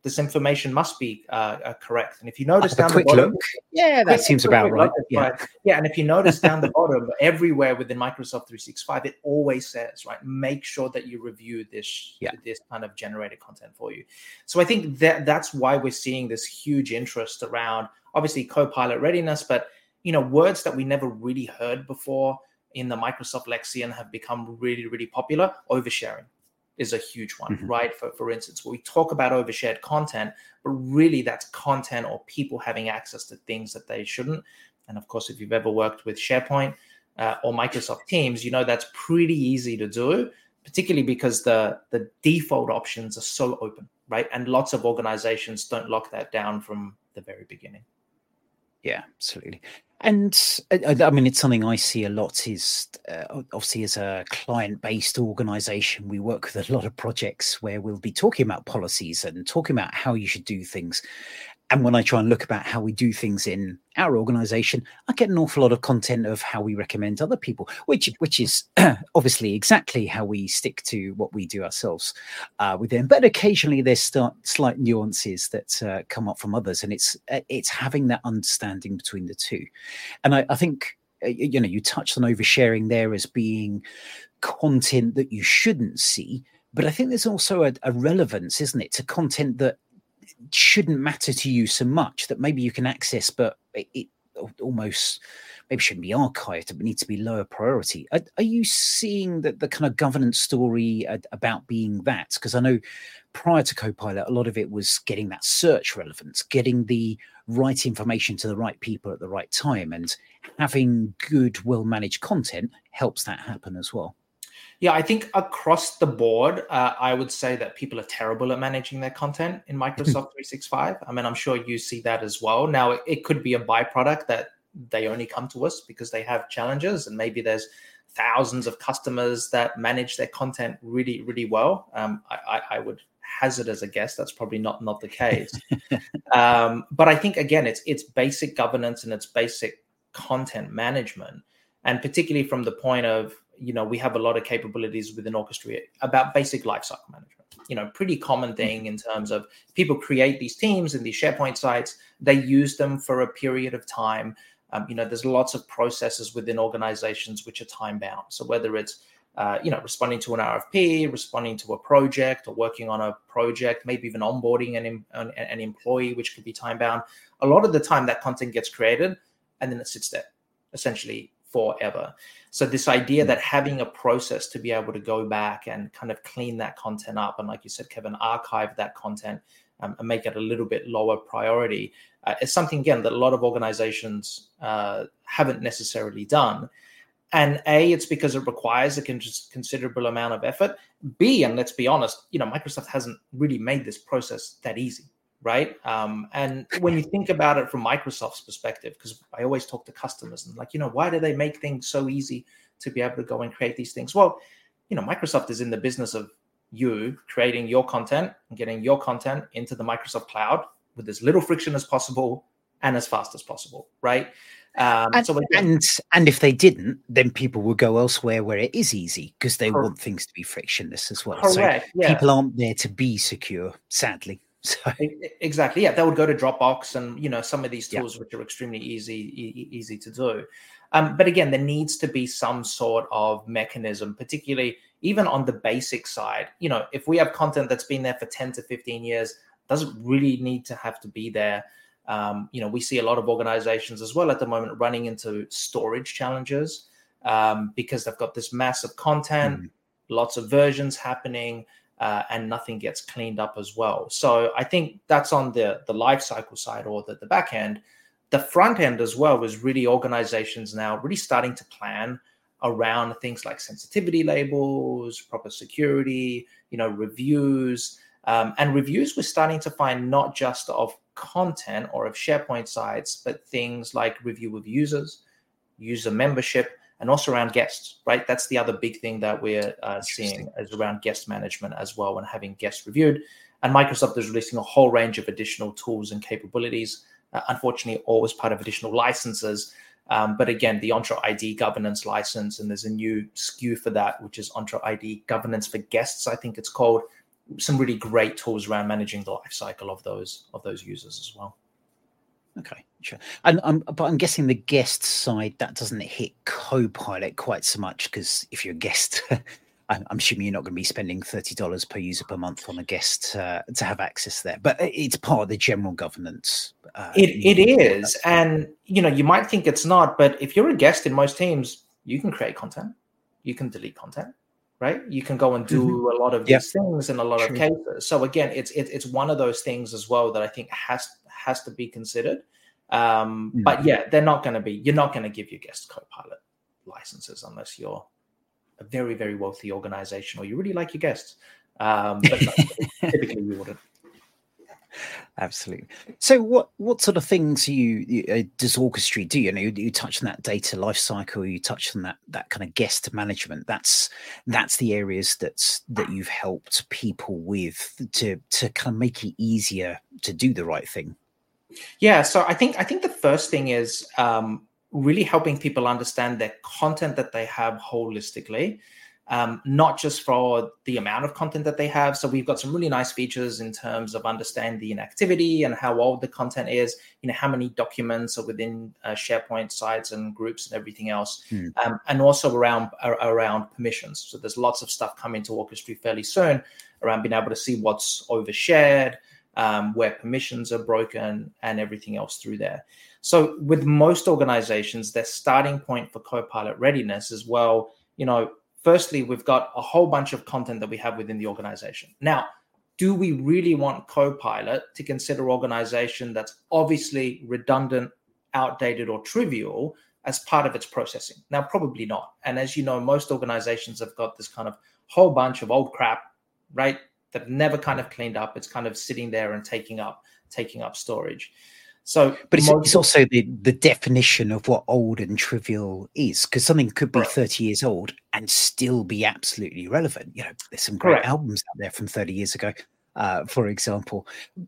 Speaker 4: this information must be uh, uh, correct. And if you notice
Speaker 1: Have a
Speaker 4: down
Speaker 1: quick
Speaker 4: the bottom,
Speaker 1: look. Yeah, that
Speaker 4: quick-
Speaker 1: seems
Speaker 4: quick
Speaker 1: about
Speaker 4: look,
Speaker 1: right.
Speaker 4: that's
Speaker 1: Yeah.
Speaker 4: right. Yeah, and if you notice down the bottom, everywhere within Microsoft three sixty-five, it always says, right, make sure that you review this,
Speaker 1: Yeah.
Speaker 4: this kind of generated content for you. So I think that that's why we're seeing this huge interest around, obviously, Copilot readiness, but, you know, words that we never really heard before in the Microsoft Lexion have become really, really popular. Oversharing is a huge one,
Speaker 1: Mhm.
Speaker 4: right? For, for instance, where we talk about overshared content, but really that's content or people having access to things that they shouldn't. And of course, if you've ever worked with SharePoint uh, or Microsoft Teams, you know that's pretty easy to do, particularly because the, the default options are so open, right? And lots of organizations don't lock that down from the very beginning.
Speaker 1: Yeah, absolutely. And uh, I mean, it's something I see a lot is uh, obviously as a client-based organization, we work with a lot of projects where we'll be talking about policies and talking about how you should do things. And when I try and look about how we do things in our organization, I get an awful lot of content of how we recommend other people, which which is obviously exactly how we stick to what we do ourselves uh, with them. But occasionally there's start, slight nuances that uh, come up from others, and it's uh, it's having that understanding between the two. And I, I think uh, you know you touched on oversharing there as being content that you shouldn't see, but I think there's also a, a relevance, isn't it, to content that shouldn't matter to you so much that maybe you can access, but it, it almost maybe shouldn't be archived, but needs to be lower priority. Are, are you seeing that the kind of governance story uh, about being that? Because I know prior to Copilot, a lot of it was getting that search relevance, getting the right information to the right people at the right time, and having good, well-managed content helps that happen as well.
Speaker 4: Yeah, I think across the board, uh, I would say that people are terrible at managing their content in Microsoft three sixty-five. I mean, I'm sure you see that as well. Now, it, it could be a byproduct that they only come to us because they have challenges, and maybe there's thousands of customers that manage their content really, really well. Um, I, I, I would hazard as a guess that's probably not not the case. um, but I think, again, it's it's basic governance and it's basic content management, and particularly from the point of, you know, we have a lot of capabilities within Orchestrate about basic lifecycle management. You know, pretty common thing in terms of people create these teams and these SharePoint sites, they use them for a period of time. Um, you know, there's lots of processes within organizations which are time bound. So whether it's, uh, you know, responding to an R F P, responding to a project, or working on a project, maybe even onboarding an, an, an employee, which could be time bound, a lot of the time that content gets created and then it sits there essentially forever. So this idea that having a process to be able to go back and kind of clean that content up, and like you said, Kevin, archive that content um, and make it a little bit lower priority uh, is something, again, that a lot of organizations uh, haven't necessarily done. And A, it's because it requires a con- considerable amount of effort. B, and let's be honest, you know, Microsoft hasn't really made this process that easy. Right. Um, and when you think about it from Microsoft's perspective, because I always talk to customers and like, you know, why do they make things so easy to be able to go and create these things? Well, you know, Microsoft is in the business of you creating your content and getting your content into the Microsoft cloud with as little friction as possible and as fast as possible. Right. Um,
Speaker 1: and,
Speaker 4: so
Speaker 1: and and if they didn't, then people would go elsewhere where it is easy because they
Speaker 4: Correct.
Speaker 1: want things to be frictionless as well.
Speaker 4: Correct.
Speaker 1: So
Speaker 4: yeah.
Speaker 1: people aren't there to be secure, sadly. So.
Speaker 4: Exactly. Yeah, they would go to Dropbox and, you know, some of these tools
Speaker 1: yeah.
Speaker 4: which are extremely easy, e- easy to do. Um, but again, there needs to be some sort of mechanism, particularly even on the basic side. You know, if we have content that's been there for ten to fifteen years, doesn't really need to have to be there. Um, you know, we see a lot of organizations as well at the moment running into storage challenges um, because they've got this massive content, mm. lots of versions happening. Uh, and nothing gets cleaned up as well. So I think that's on the, the life cycle side or the, the back end. The front end as well is really organizations now really starting to plan around things like sensitivity labels, proper security, you know, reviews. Um, and reviews we're starting to find not just of content or of SharePoint sites, but things like review of users, user membership, and also around guests, right? That's the other big thing that we're uh, seeing is around guest management as well and having guests reviewed. And Microsoft is releasing a whole range of additional tools and capabilities, uh, unfortunately, always part of additional licenses. Um, but again, the Entra I D governance license, and there's a new S K U for that, which is Entra I D governance for guests, I think it's called, some really great tools around managing the life cycle of those of those users as well.
Speaker 1: Okay, sure. And um, but I'm guessing the guest side, that doesn't hit Copilot quite so much, because if you're a guest, I'm, I'm assuming you're not going to be spending thirty dollars per user per month on a guest uh, to have access there. But it's part of the general governance. Uh,
Speaker 4: it it is, and you know, you might think it's not, but if you're a guest in most teams, you can create content, you can delete content, right? You can go and do mm-hmm. a lot of these yep. things in a lot True. Of cases. So again, it's it, it's one of those things as well that I think has has to be considered. Um, mm-hmm. But yeah, they're not going to be. You're not going to give your guests Copilot licenses unless you're a very very wealthy organization or you really like your guests. Um, but no, typically you wouldn't.
Speaker 1: Absolutely. So, what what sort of things you, you uh, does Orchestry do? You know, you, you touched on that data lifecycle. You touched on that that kind of guest management. That's that's the areas that's that you've helped people with to to kind of make it easier to do the right thing.
Speaker 4: Yeah. So I think I think the first thing is um, really helping people understand their content that they have holistically. Um, not just for the amount of content that they have. So we've got some really nice features in terms of understanding the inactivity and how old the content is, you know, how many documents are within uh, SharePoint sites and groups and everything else. Hmm. Um, and also around uh, around permissions. So there's lots of stuff coming to Orchestry fairly soon around being able to see what's overshared, um, where permissions are broken and everything else through there. So with most organizations, their starting point for Copilot readiness is, well, you know, firstly, we've got a whole bunch of content that we have within the organization. Now, do we really want Copilot to consider organization that's obviously redundant, outdated, or trivial as part of its processing? Now, probably not. And as you know, most organizations have got this kind of whole bunch of old crap, right, that never kind of cleaned up. It's kind of sitting there and taking up, taking up storage. So,
Speaker 1: but it's, it's also the, the definition of what old and trivial is, because something could be right. thirty years old and still be absolutely relevant. You know, there's some great right. albums out there from thirty years ago, uh, for example.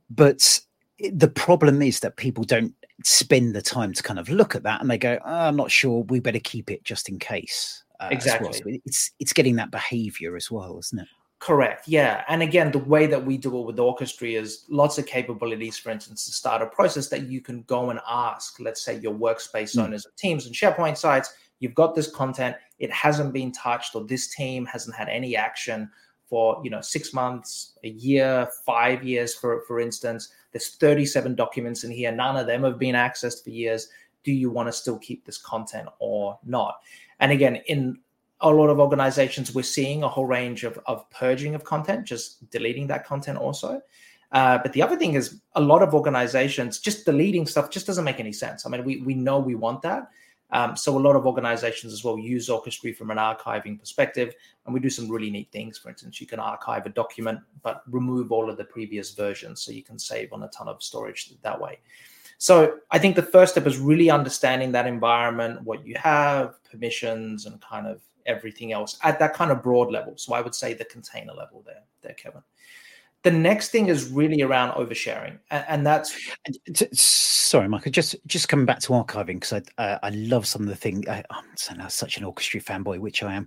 Speaker 1: But the problem is that people don't spend the time to kind of look at that, and they go, oh, "I'm not sure. We better keep it just in case." Uh,
Speaker 4: exactly.
Speaker 1: Well. So it's it's getting that behavior as well, isn't it?
Speaker 4: Correct. Yeah. And again, the way that we do it with Orchestry is lots of capabilities, for instance, to start a process that you can go and ask, let's say your workspace mm. owners of Teams and SharePoint sites, you've got this content, it hasn't been touched, or this team hasn't had any action for, you know, six months, a year, five years, for, for instance. There's thirty-seven documents in here. None of them have been accessed for years. Do you want to still keep this content or not? And again, in a lot of organizations, we're seeing a whole range of, of purging of content, just deleting that content also. Uh, but the other thing is a lot of organizations, just deleting stuff just doesn't make any sense. I mean, we we know we want that. Um, so a lot of organizations as well use Orchestry from an archiving perspective. And we do some really neat things. For instance, you can archive a document, but remove all of the previous versions so you can save on a ton of storage that way. So I think the first step is really understanding that environment, what you have, permissions, and kind of everything else at that kind of broad level. So I would say the container level there, there, Kevin. The next thing is really around oversharing, and, and that's.
Speaker 1: Sorry, Michael. Just just coming back to archiving, because I uh, I love some of the things. I'm such an Orchestry fanboy, which I am.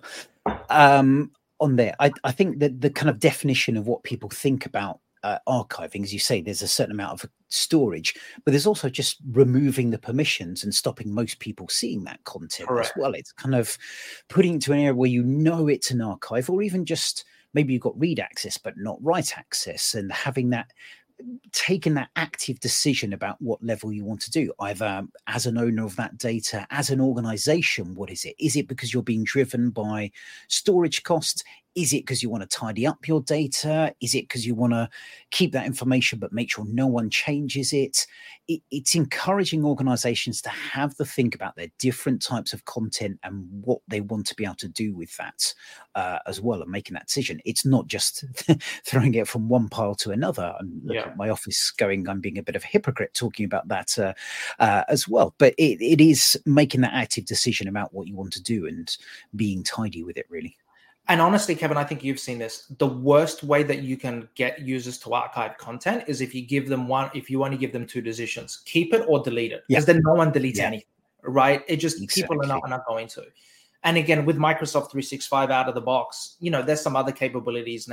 Speaker 1: Um, on there, I I think that the kind of definition of what people think about uh, archiving, as you say, there's a certain amount of storage, but there's also just removing the permissions and stopping most people seeing that content Correct. As well. It's kind of putting it to an area where you know it's an archive, or even just maybe you've got read access but not write access, and having that, taking that active decision about what level you want to do, either as an owner of that data, as an organization. What is it? Is it because you're being driven by storage costs? Is it because you want to tidy up your data? Is it because you want to keep that information but make sure no one changes it? it? It's encouraging organizations to have the think about their different types of content and what they want to be able to do with that uh, as well, and making that decision. It's not just throwing it from one pile to another. And look yeah. at my office going, I'm being a bit of a hypocrite talking about that uh, uh, as well. But it, it is making that active decision about what you want to do and being tidy with it, really.
Speaker 4: And honestly, Kevin, I think you've seen this. The worst way that you can get users to archive content is if you give them one, if you only give them two decisions, keep it or delete it. Because yeah. then no one deletes yeah. anything, right? It just, exactly. people are not, are not going to. And again, with Microsoft three sixty-five out of the box, you know, there's some other capabilities now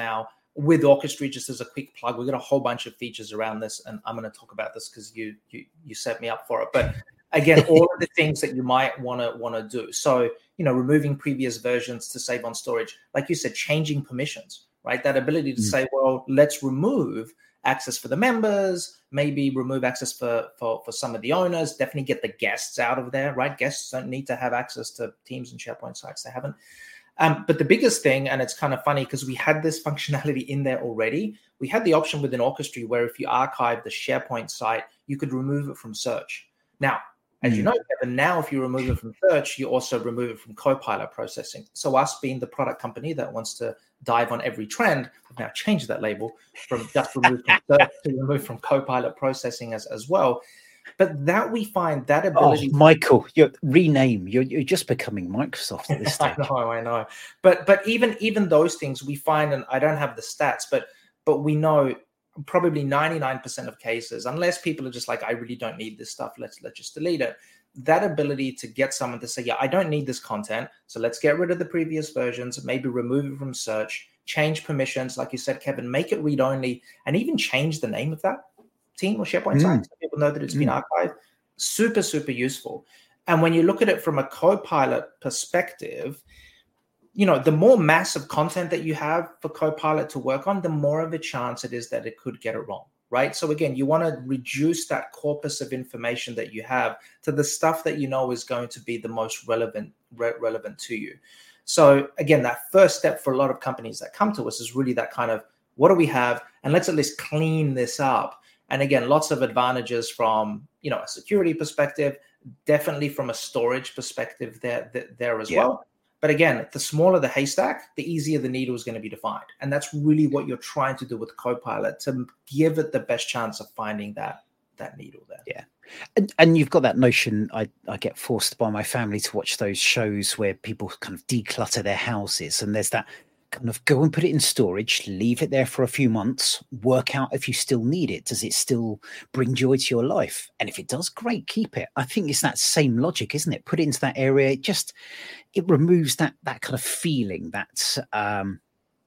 Speaker 4: with Orchestry, just as a quick plug, we've got a whole bunch of features around this, and I'm going to talk about this because you, you you set me up for it. But again, all of the things that you might want to want to do. So, you know, removing previous versions to save on storage, like you said, changing permissions, right? That ability to mm. say, well, let's remove access for the members, maybe remove access for, for, for some of the owners, definitely get the guests out of there, right? Guests don't need to have access to Teams and SharePoint sites. They haven't. Um, but the biggest thing, and it's kind of funny because we had this functionality in there already, we had the option within Orchestry where if you archive the SharePoint site, you could remove it from search. Now, as you know, Kevin, now if you remove it from search, you also remove it from Copilot processing. So us being the product company that wants to dive on every trend, we've now changed that label from just remove from search to remove from Copilot processing as, as well. But that we find that ability.
Speaker 1: Oh, Michael, you're rename. You're you're just becoming Microsoft at this stage.
Speaker 4: I know, I know. But but even even those things we find, and I don't have the stats, but but we know probably ninety-nine percent of cases, unless people are just like, I really don't need this stuff, let's let's just delete it. That ability to get someone to say, yeah, I don't need this content, so let's get rid of the previous versions, maybe remove it from search, change permissions, like you said, Kevin, make it read-only, and even change the name of that team or SharePoint mm. site so people know that it's mm. been archived. Super, super useful. And when you look at it from a Copilot perspective, you know, the more massive content that you have for Copilot to work on, the more of a chance it is that it could get it wrong, right? So again, you want to reduce that corpus of information that you have to the stuff that you know is going to be the most relevant re- relevant to you. So again, that first step for a lot of companies that come to us is really that kind of, what do we have? And let's at least clean this up. And again, lots of advantages from, you know, a security perspective, definitely from a storage perspective there, there, there as yeah. well. But again, the smaller the haystack, the easier the needle is going to be to find. And that's really what you're trying to do with Copilot, to give it the best chance of finding that that needle there.
Speaker 1: Yeah. And, and you've got that notion, I, I get forced by my family to watch those shows where people kind of declutter their houses. And there's that kind of go and put it in storage, leave it there for a few months, work out if you still need it. Does it still bring joy to your life? And if it does, great, keep it. I think it's that same logic, isn't it? Put it into that area. It just, it removes that that kind of feeling, that um,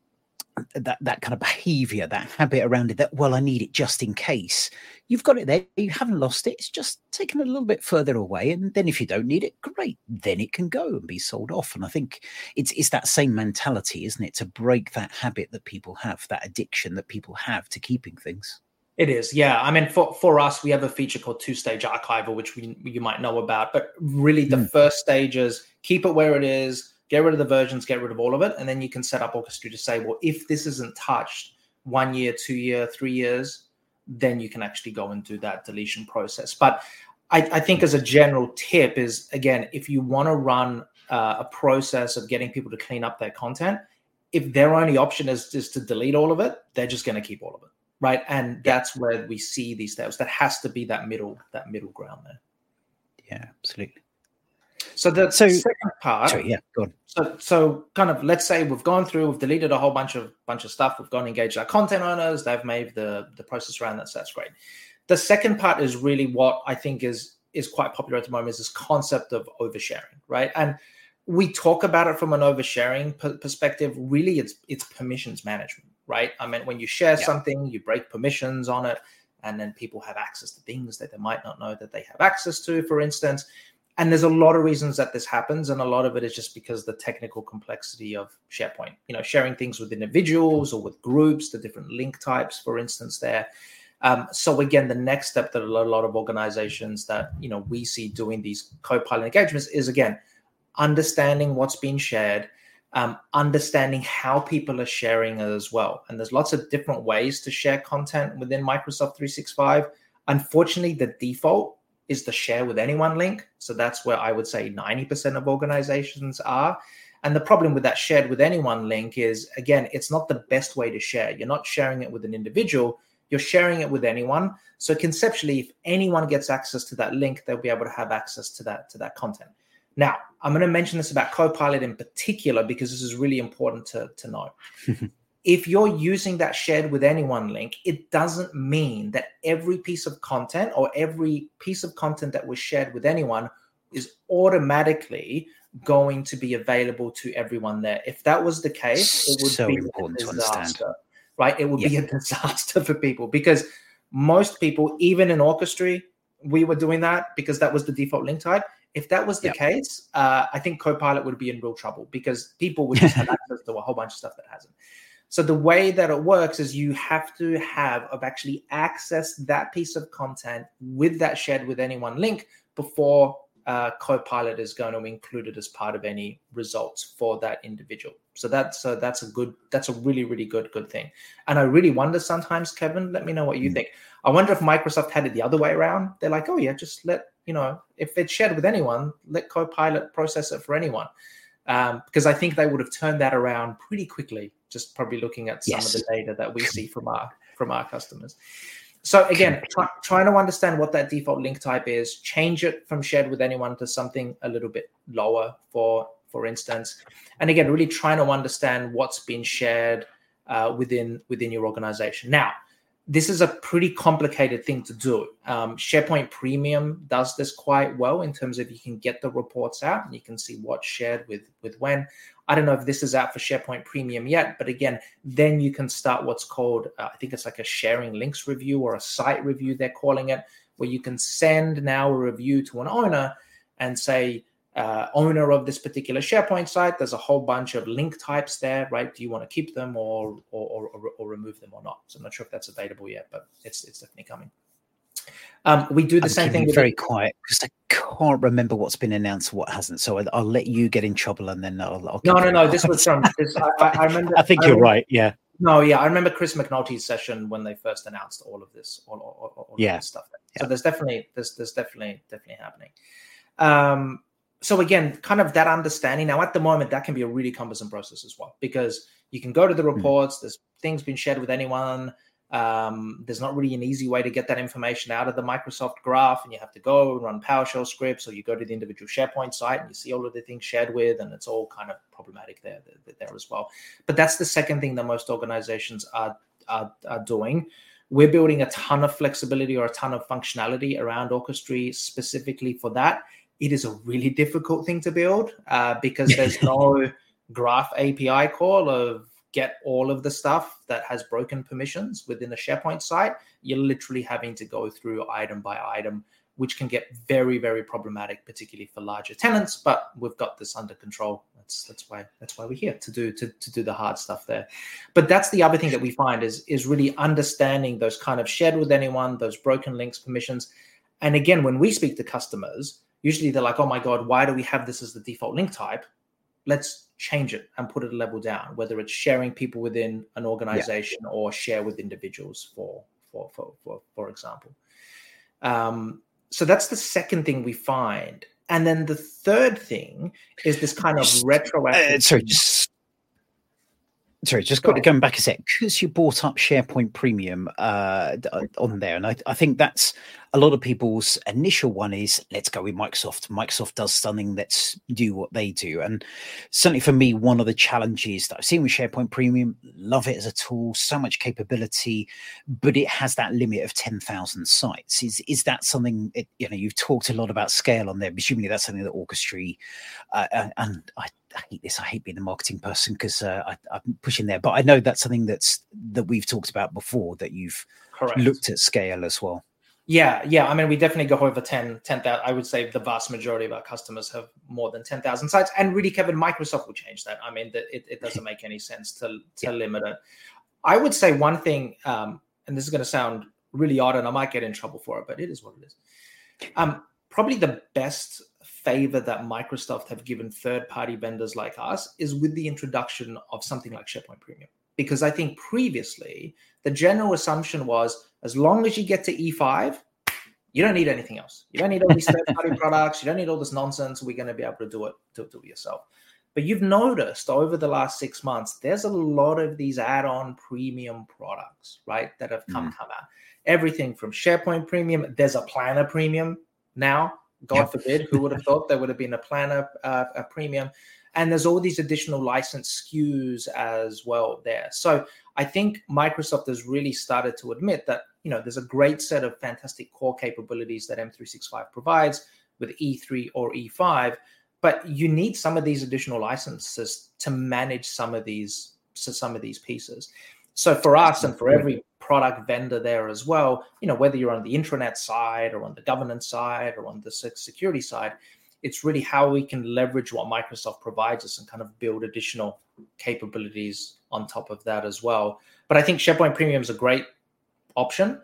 Speaker 1: that that kind of behavior, that habit around it, that, well, I need it just in case. You've got it there. You haven't lost it. It's just taken a little bit further away. And then if you don't need it, great. Then it can go and be sold off. And I think it's it's that same mentality, isn't it? To break that habit that people have, that addiction that people have to keeping things.
Speaker 4: It is, yeah. I mean, for, for us, we have a feature called two-stage archival, which we you might know about. But really, the mm. first stage is keep it where it is, get rid of the versions, get rid of all of it. And then you can set up Orchestry to say, well, if this isn't touched one year, two year, three years, then you can actually go and do that deletion process. But I, I think as a general tip is, again, if you want to run uh, a process of getting people to clean up their content, if their only option is, is to delete all of it, they're just going to keep all of it. Right. And that's where we see these steps. That has to be that middle, that middle ground there.
Speaker 1: Yeah, absolutely.
Speaker 4: So the so, second part,
Speaker 1: sorry, yeah, go on.
Speaker 4: So, so kind of, let's say we've gone through, we've deleted a whole bunch of bunch of stuff. We've gone and engaged our content owners. They've made the, the process around that. So that's great. The second part is really what I think is is quite popular at the moment, is this concept of oversharing, right? And we talk about it from an oversharing p- perspective. Really, it's it's permissions management, right? I mean, when you share yeah. something, you break permissions on it, and then people have access to things that they might not know that they have access to, for instance. And there's a lot of reasons that this happens, and a lot of it is just because the technical complexity of SharePoint, you know, sharing things with individuals or with groups, the different link types, for instance, there. Um, so again, the next step that a lot of organizations that, you know, we see doing these Copilot engagements is, again, understanding what's being shared, um, understanding how people are sharing it as well. And there's lots of different ways to share content within Microsoft three sixty-five. Unfortunately, the default is the share with anyone link. So that's where I would say ninety percent of organizations are. And the problem with that shared with anyone link is, again, it's not the best way to share. You're not sharing it with an individual, you're sharing it with anyone. So conceptually, if anyone gets access to that link, they'll be able to have access to that, to that content. Now, I'm going to mention this about Copilot in particular, because this is really important to, to know. If you're using that shared with anyone link, it doesn't mean that every piece of content or every piece of content that was shared with anyone is automatically going to be available to everyone there. If that was the case, it would
Speaker 1: so
Speaker 4: be
Speaker 1: important
Speaker 4: a
Speaker 1: to understand.
Speaker 4: right? It would
Speaker 1: Yeah.
Speaker 4: be a disaster for people, because most people, even in Orchestry, we were doing that because that was the default link type. If that was the
Speaker 1: Yeah.
Speaker 4: case, uh, I think Copilot would be in real trouble, because people would just have access to a whole bunch of stuff that hasn't. So the way that it works is you have to have of actually access that piece of content with that shared with anyone link before uh, Copilot is going to include it as part of any results for that individual. So that's uh, that's a good, that's a really, really good, good thing. And I really wonder sometimes, Kevin, let me know what you mm. think. I wonder if Microsoft had it the other way around. They're like, oh yeah, just let, you know, if it's shared with anyone, let Copilot process it for anyone. Um, because I think they would have turned that around pretty quickly, just probably looking at some yes. of the data that we see from our from our customers. So again, try, trying to understand what that default link type is, change it from shared with anyone to something a little bit lower, for for instance. And again, really trying to understand what's been shared uh, within within your organization. Now, this is a pretty complicated thing to do. Um, SharePoint Premium does this quite well in terms of you can get the reports out and you can see what's shared with, with when. I don't know if this is out for SharePoint Premium yet, but again, then you can start what's called, uh, I think it's like a sharing links review or a site review, they're calling it, where you can send now a review to an owner and say, Uh, owner of this particular SharePoint site, there's a whole bunch of link types there, right? Do you want to keep them or or, or or remove them or not? So I'm not sure if that's available yet, but it's it's definitely coming. Um, we do the
Speaker 1: I'm
Speaker 4: same thing. With
Speaker 1: very
Speaker 4: the-
Speaker 1: quiet because I can't remember what's been announced, what hasn't. So I, I'll let you get in trouble, and then I'll. I'll
Speaker 4: no, no, no. This was from. This, I, I remember.
Speaker 1: I think
Speaker 4: I
Speaker 1: you're
Speaker 4: remember,
Speaker 1: right. Yeah.
Speaker 4: No, yeah, I remember Chris McNulty's session when they first announced all of this, all, all, all
Speaker 1: yeah.
Speaker 4: of this stuff. So
Speaker 1: yeah.
Speaker 4: there's definitely there's there's definitely definitely happening. Um. So again, kind of that understanding. Now, at the moment, that can be a really cumbersome process as well, because you can go to the reports, mm. there's things being shared with anyone. Um, there's not really an easy way to get that information out of the Microsoft graph, and you have to go and run PowerShell scripts, or you go to the individual SharePoint site and you see all of the things shared with, and it's all kind of problematic there, there, there as well. But that's the second thing that most organizations are, are, are doing. We're building a ton of flexibility or a ton of functionality around Orchestry specifically for that. It is a really difficult thing to build uh, because there's no graph A P I call of get all of the stuff that has broken permissions within a SharePoint site. You're literally having to go through item by item, which can get very, very problematic, particularly for larger tenants. But we've got this under control. That's that's why that's why we're here to do to, to do the hard stuff there. But that's the other thing that we find is is really understanding those kind of shared with anyone, those broken links, permissions. And again, when we speak to customers, usually they're like, oh my God, why do we have this as the default link type? Let's change it and put it a level down, whether it's sharing people within an organization yeah. or share with individuals, for for for for, for example. Um, so that's the second thing we find. And then the third thing is this kind of retroactive.
Speaker 1: Uh, sorry, just, sorry, just got to go back a sec, because you brought up SharePoint Premium uh, on there. And I, I think that's a lot of people's initial one is, let's go with Microsoft. Microsoft does something, let's do what they do. And certainly for me, one of the challenges that I've seen with SharePoint Premium, love it as a tool, so much capability, but it has that limit of ten thousand sites. Is is that something, it, you know, you've talked a lot about scale on there, presumably that's something that Orchestry, uh, and, and I, I hate this, I hate being the marketing person because uh, I, I'm pushing there, but I know that's something that's that we've talked about before, that you've
Speaker 4: Correct.
Speaker 1: looked at scale as well.
Speaker 4: Yeah, yeah. I mean, we definitely go over ten, ten thousand. I would say the vast majority of our customers have more than ten thousand sites. And really, Kevin, Microsoft will change that. I mean, that it, it doesn't make any sense to, to yeah. limit it. I would say one thing, um, and this is going to sound really odd and I might get in trouble for it, but it is what it is. Um, probably the best favor that Microsoft have given third-party vendors like us is with the introduction of something like SharePoint Premium. Because I think previously, the general assumption was, as long as you get to E five, you don't need anything else. You don't need all these third-party products. You don't need all this nonsense. We're going to be able to do it, to do it yourself. But you've noticed over the last six months, there's a lot of these add-on premium products, right, that have come, mm. come out. Everything from SharePoint Premium. There's a Planner Premium now. God yep. forbid, who would have thought there would have been a Planner uh, a Premium. And there's all these additional license S K Us as well there. So I think Microsoft has really started to admit that, you know, there's a great set of fantastic core capabilities that M three sixty-five provides with E three or E five, but you need some of these additional licenses to manage some of these, so some of these pieces. So for us and for every product vendor there as well, you know, whether you're on the intranet side or on the governance side or on the security side, it's really how we can leverage what Microsoft provides us and kind of build additional capabilities on top of that as well. But I think SharePoint Premium is a great option.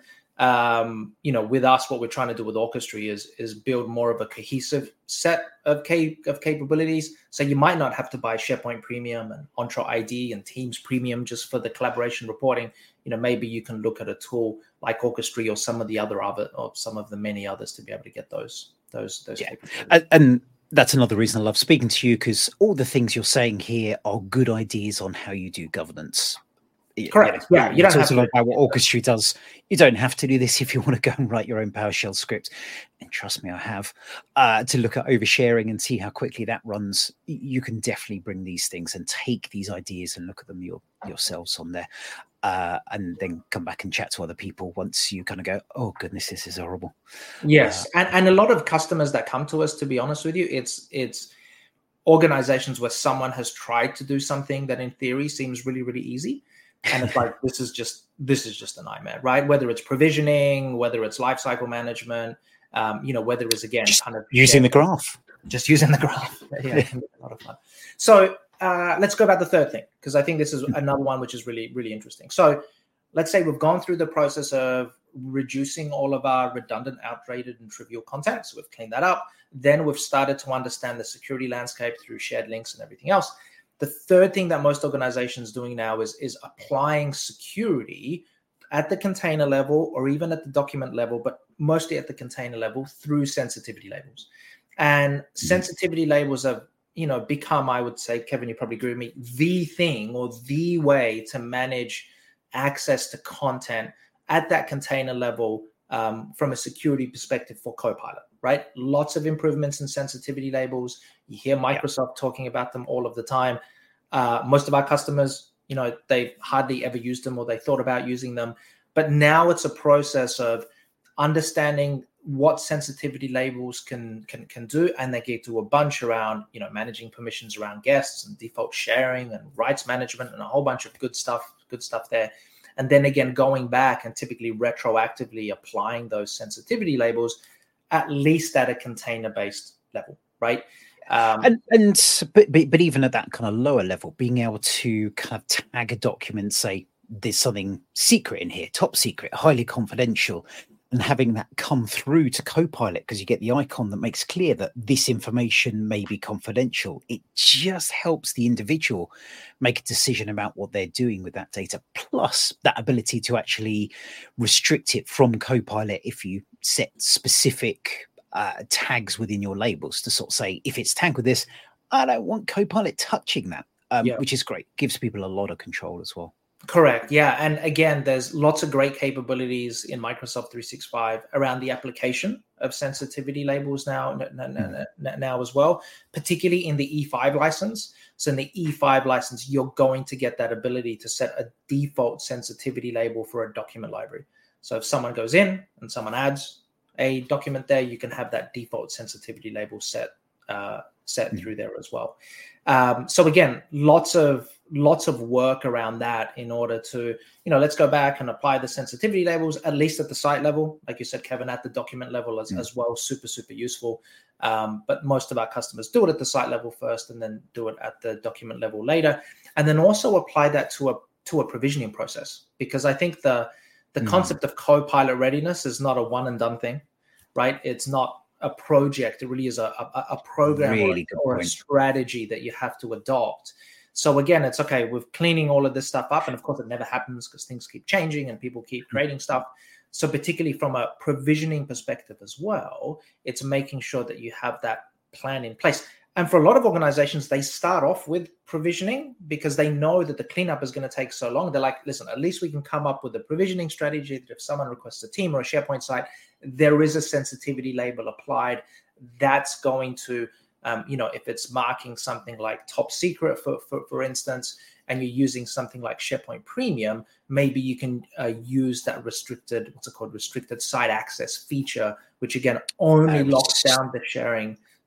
Speaker 4: Um, you know, with us, what we're trying to do with Orchestry is is build more of a cohesive set of cap- of capabilities. So you might not have to buy SharePoint Premium and Entra I D and Teams Premium just for the collaboration reporting. You know, maybe you can look at a tool like Orchestry or some of the other other or some of the many others to be able to get those those those.
Speaker 1: Yeah, and, and that's another reason I love speaking to you, because all the things you're saying here are good ideas on how you do governance.
Speaker 4: Correct.
Speaker 1: You know,
Speaker 4: yeah, you don't have to.
Speaker 1: About what Orchestry does. You don't have to do this if you want to go and write your own PowerShell script. And trust me, I have. Uh, to look at oversharing and see how quickly that runs. You can definitely bring these things and take these ideas and look at them your, yourselves on there, uh, and then come back and chat to other people once you kind of go, oh goodness, this is horrible.
Speaker 4: Yes,
Speaker 1: uh,
Speaker 4: and and a lot of customers that come to us, to be honest with you, it's it's organizations where someone has tried to do something that in theory seems really really easy. And it's like, this is just this is just a nightmare, right? Whether it's provisioning, whether it's lifecycle management, um, you know, whether it's again
Speaker 1: just
Speaker 4: kind of
Speaker 1: using the graph,
Speaker 4: just using the graph. Yeah, it can be a lot of fun. So uh, let's go about the third thing, because I think this is another one which is really really interesting. So let's say we've gone through the process of reducing all of our redundant, outdated, and trivial content. So we've cleaned that up. Then we've started to understand the security landscape through shared links and everything else. The third thing that most organizations are doing now is, is applying security at the container level or even at the document level, but mostly at the container level through sensitivity labels. And mm-hmm. sensitivity labels have, you know, become, I would say, Kevin, you probably agree with me, the thing or the way to manage access to content at that container level um, from a security perspective for Copilot, right? Lots of improvements in sensitivity labels. You hear Microsoft yeah. talking about them all of the time. Uh, most of our customers, you know, they've hardly ever used them or they thought about using them. But now it's a process of understanding what sensitivity labels can can can do, and they get to a bunch around, you know, managing permissions around guests and default sharing and rights management and a whole bunch of good stuff, good stuff there. And then again, going back and typically retroactively applying those sensitivity labels, at least at a container-based level, right? Um,
Speaker 1: and and but, but but even at that kind of lower level, being able to kind of tag a document, say there's something secret in here, top secret, highly confidential, and having that come through to Copilot because you get the icon that makes clear that this information may be confidential. It just helps the individual make a decision about what they're doing with that data, plus that ability to actually restrict it from Copilot if you set specific uh, tags within your labels to sort of say, if it's tagged with this, I don't want Copilot touching that, um, yeah. which is great. Gives people a lot of control as well.
Speaker 4: Correct. Yeah. And again, there's lots of great capabilities in Microsoft three sixty-five around the application of sensitivity labels now, mm. now as well, particularly in the E five license. So in the E five license, you're going to get that ability to set a default sensitivity label for a document library. So if someone goes in and someone adds a document there, you can have that default sensitivity label set uh, set mm. through there as well. Um, so again, lots of lots of work around that in order to, you know, let's go back and apply the sensitivity labels, at least at the site level, like you said, Kevin, at the document level as, mm. as well, super, super useful. Um, but most of our customers do it at the site level first and then do it at the document level later. And then also apply that to a to a provisioning process, because I think the the mm. concept of Copilot readiness is not a one and done thing, right? It's not a project. It really is a, a, a program really or, or a strategy that you have to adopt. So again, it's okay, we're cleaning all of this stuff up. And of course, it never happens because things keep changing and people keep creating mm-hmm. stuff. So particularly from a provisioning perspective as well, it's making sure that you have that plan in place. And for a lot of organizations, they start off with provisioning because they know that the cleanup is going to take so long. They're like, listen, at least we can come up with a provisioning strategy that if someone requests a team or a SharePoint site, there is a sensitivity label applied. That's going to, um, you know, if it's marking something like top secret, for, for, for instance, and you're using something like SharePoint Premium, maybe you can uh, use that restricted, what's it called, restricted site access feature, which again only locks down the sharing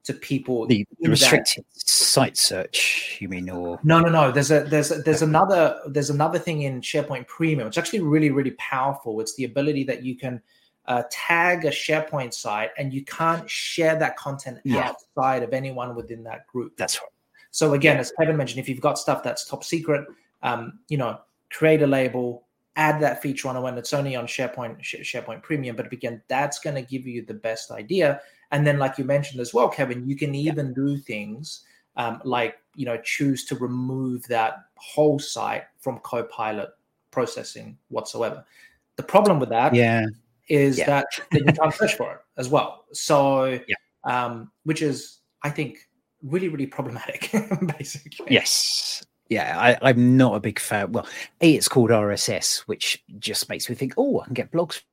Speaker 4: to people.
Speaker 1: The, the
Speaker 4: in
Speaker 1: restricted
Speaker 4: that.
Speaker 1: site search, you mean, or
Speaker 4: No, no, no. There's a there's a, there's another there's another thing in SharePoint Premium. It's actually really really powerful. It's the ability that you can uh, tag a SharePoint site and you can't share that content
Speaker 1: Yeah.
Speaker 4: outside of anyone within that group.
Speaker 1: That's right.
Speaker 4: So again,
Speaker 1: Yeah.
Speaker 4: as Kevin mentioned, if you've got stuff that's top secret, um, you know, create a label, add that feature on it when it's only on SharePoint SharePoint Premium. But again, that's going to give you the best idea. And then, like you mentioned as well, Kevin, you can even yeah. do things um, like, you know, choose to remove that whole site from Copilot processing whatsoever. The problem with that
Speaker 1: yeah.
Speaker 4: is
Speaker 1: yeah.
Speaker 4: that then you can't search for it as well. So,
Speaker 1: yeah.
Speaker 4: um, which is, I think, really, really problematic, basically.
Speaker 1: Yes. Yeah, I, I'm not a big fan. Well, A, it's called R S S, which just makes me think, oh, I can get blogs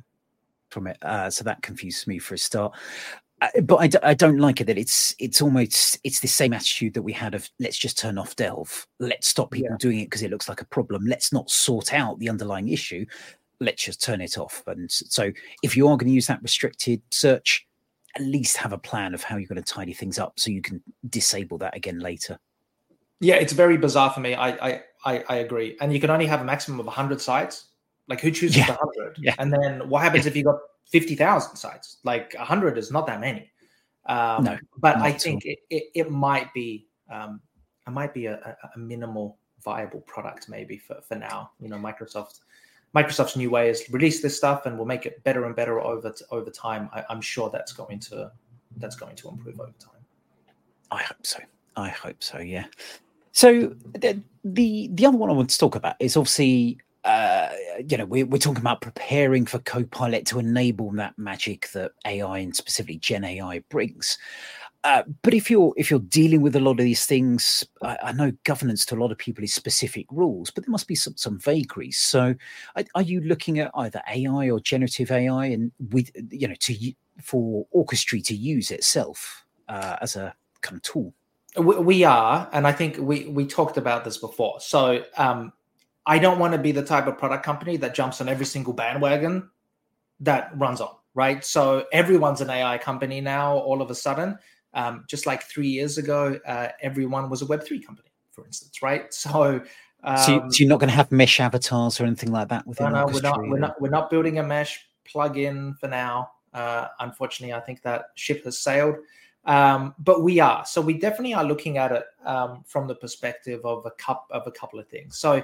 Speaker 1: from it. Uh, so that confuses me for a start. Uh, but I, d- I don't like it that it's it's almost it's the same attitude that we had of let's just turn off Delve. Let's stop people
Speaker 4: Yeah.
Speaker 1: doing it because it looks like a problem. Let's not sort out the underlying issue. Let's just turn it off. And so if you are going to use that restricted search, at least have a plan of how you're going to tidy things up so you can disable that again later.
Speaker 4: Yeah, it's very bizarre for me. I I I, I agree. And you can only have a maximum of one hundred sites. Like, who chooses
Speaker 1: Yeah.
Speaker 4: the one hundred?
Speaker 1: Yeah.
Speaker 4: And then what happens if you got fifty thousand sites? Like, one hundred is not that many. Um,
Speaker 1: No,
Speaker 4: but
Speaker 1: not
Speaker 4: I
Speaker 1: at
Speaker 4: think it, it, it might be um, it might be a, a minimal viable product maybe for, for now. You know, Microsoft Microsoft's new way is release this stuff and we'll make it better and better over t- over time. I, I'm sure that's going to that's going to improve over time.
Speaker 1: I hope so. I hope so. Yeah. So the the, the other one I want to talk about is obviously, uh, you know, we're, we're talking about preparing for Copilot to enable that magic that A I and specifically Gen A I brings. Uh, but if you're if you're dealing with a lot of these things, I, I know governance to a lot of people is specific rules, but there must be some, some vagaries. So, are, are you looking at either A I or generative A I, and with you know to for Orchestry to use itself uh, as a kind of tool?
Speaker 4: We, we are, and I think we we talked about this before. So, um, I don't want to be the type of product company that jumps on every single bandwagon that runs on, right? So everyone's an A I company now. All of a sudden. Um, just like three years ago, uh, everyone was a Web three company, for instance, right? So, um,
Speaker 1: so, you, so you're not going to have mesh avatars or anything like that within
Speaker 4: no, no,
Speaker 1: Orchestry?
Speaker 4: we're not. We're not. We're not building a mesh plugin for now. Uh, unfortunately, I think that ship has sailed. Um, but we are. So we definitely are looking at it um, from the perspective of a cup of a couple of things. So,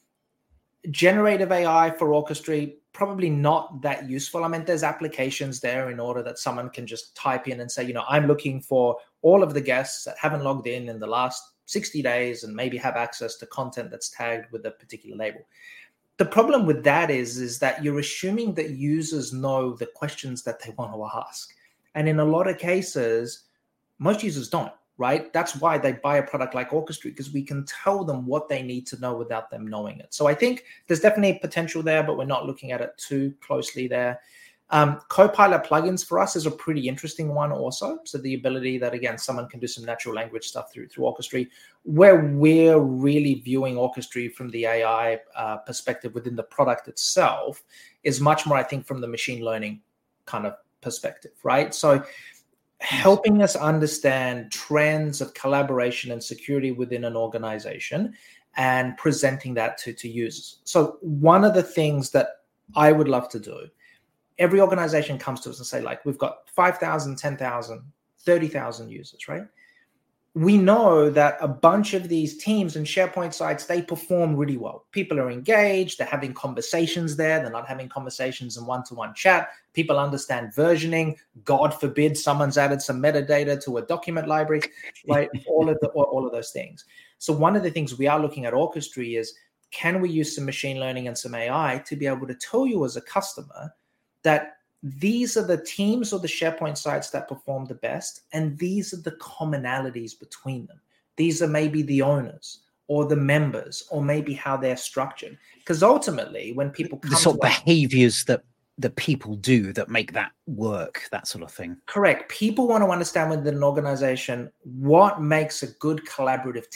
Speaker 4: generative A I for Orchestry, probably not that useful. I mean, there's applications there in order that someone can just type in and say, you know, I'm looking for all of the guests that haven't logged in in the last sixty days and maybe have access to content that's tagged with a particular label. The problem with that is, is that you're assuming that users know the questions that they want to ask. And in a lot of cases, most users don't. Right? That's why they buy a product like Orchestry, because we can tell them what they need to know without them knowing it. So I think there's definitely potential there, but we're not looking at it too closely there. Um, Copilot plugins for us is a pretty interesting one also. So the ability that, again, someone can do some natural language stuff through, through Orchestry, where we're really viewing Orchestry from the A I uh, perspective within the product itself is much more, I think, from the machine learning kind of perspective, right? So helping us understand trends of collaboration and security within an organization and presenting that to, to users. So one of the things that I would love to do, every organization comes to us and say, like, we've got five thousand, ten thousand, thirty thousand users, right? We know that a bunch of these teams and SharePoint sites, they perform really well. People are engaged. They're having conversations there. They're not having conversations in one-to-one chat. People understand versioning. God forbid someone's added some metadata to a document library, right? all of the, all of those things. So one of the things we are looking at Orchestry is, can we use some machine learning and some A I to be able to tell you as a customer that these are the teams or the SharePoint sites that perform the best, and these are the commonalities between them. These are maybe the owners or the members, or maybe how they're structured. Because ultimately, when people come
Speaker 1: the sort of
Speaker 4: to us,
Speaker 1: behaviors that that people do that make that work, that sort of thing.
Speaker 4: Correct. People want to understand within an organization what makes a good collaborative team,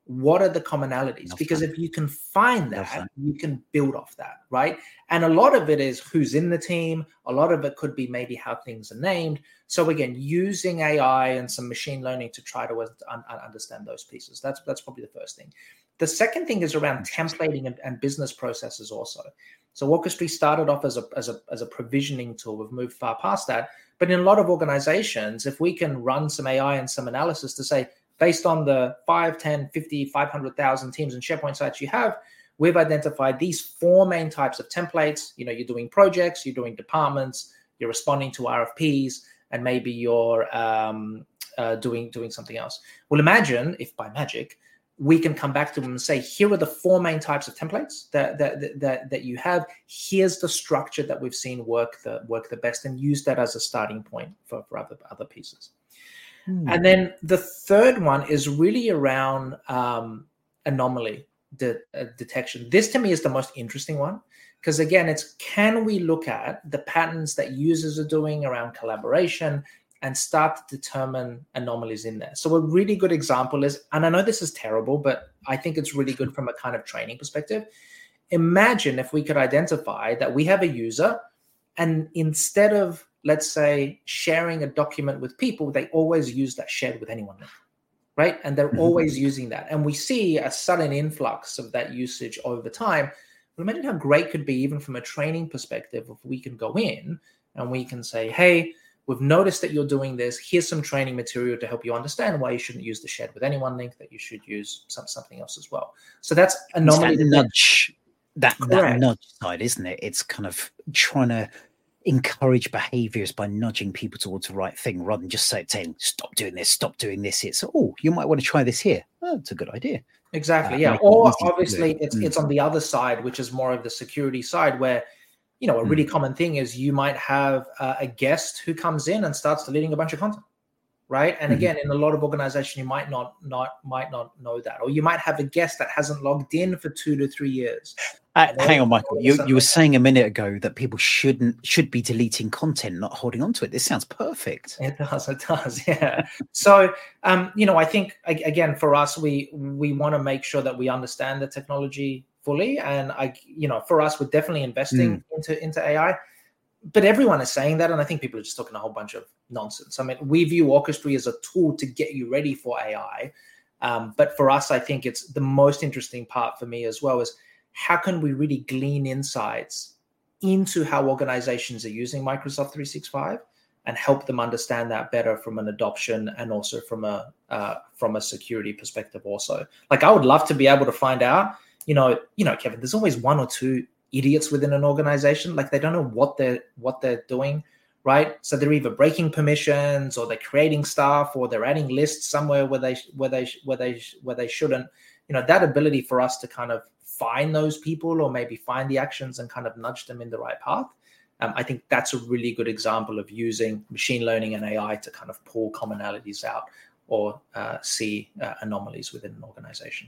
Speaker 4: What are the commonalities?
Speaker 1: Love
Speaker 4: Because
Speaker 1: that.
Speaker 4: if you can find
Speaker 1: Love
Speaker 4: that,
Speaker 1: that.
Speaker 4: you can build off that, right? And a lot of it is who's in the team. A lot of it could be maybe how things are named. So again, using A I and some machine learning to try to un- un- understand those pieces. That's that's probably the first thing. The second thing is around templating and, and business processes also. So Orchestry started off as a, as a as a provisioning tool. We've moved far past that. But in a lot of organizations, if we can run some A I and some analysis to say, based on the five, ten, fifty, five hundred thousand teams and SharePoint sites you have, we've identified these four main types of templates. You know, you're doing projects, you're doing departments, you're responding to R F Ps, and maybe you're um, uh, doing, doing something else. Well, imagine if by magic, we can come back to them and say, here are the four main types of templates that that that, that you have. Here's the structure that we've seen work the work the best, and use that as a starting point for, for other, other pieces. Hmm. And then the third one is really around um, anomaly de- uh, detection. This to me is the most interesting one, because again, it's can we look at the patterns that users are doing around collaboration and start to determine anomalies in there. So a really good example is, and I know this is terrible, but I think it's really good from a kind of training perspective. Imagine if we could identify that we have a user, and instead of, let's say, sharing a document with people, they always use that shared with anyone link, right? And they're always using that. And we see a sudden influx of that usage over time. Well, imagine how great it could be, even from a training perspective, if we can go in and we can say, hey, we've noticed that you're doing this. Here's some training material to help you understand why you shouldn't use the shared with anyone link, that you should use some, something else as well. So that's anomaly.
Speaker 1: That nudge, that, that nudge side, isn't it? It's kind of trying to encourage behaviors by nudging people towards the right thing, rather than just saying, stop doing this, stop doing this. It's, oh, you might want to try this here. Oh, it's a good idea.
Speaker 4: Exactly,
Speaker 1: uh,
Speaker 4: yeah. Or obviously it. it's, mm. it's on the other side, which is more of the security side, where you know, a really mm. common thing is you might have uh, a guest who comes in and starts deleting a bunch of content, right? And mm-hmm. again, in a lot of organizations, you might not, not, might not know that, or you might have a guest that hasn't logged in for two to three years.
Speaker 1: Uh, hang on, Michael. You you were saying a minute ago that people shouldn't should be deleting content, not holding on to it. This sounds perfect.
Speaker 4: It does. It does. Yeah. so, um, you know, I think again for us, we we want to make sure that we understand the technology fully, and I, you know, for us, we're definitely investing mm. into into A I. But everyone is saying that, and I think people are just talking a whole bunch of nonsense. I mean, we view Orchestry as a tool to get you ready for A I, um, but for us, I think it's the most interesting part for me as well is how can we really glean insights into how organizations are using Microsoft three sixty-five and help them understand that better from an adoption and also from a uh, from a security perspective. Also, like I would love to be able to find out. You know, you know, Kevin, there's always one or two idiots within an organization. Like they don't know what they're what they're doing, right? So they're either breaking permissions, or they're creating stuff, or they're adding lists somewhere where they where they where they where they shouldn't. You know, that ability for us to kind of find those people, or maybe find the actions and kind of nudge them in the right path. Um, I think that's a really good example of using machine learning and A I to kind of pull commonalities out, or uh, see uh, anomalies within an organization.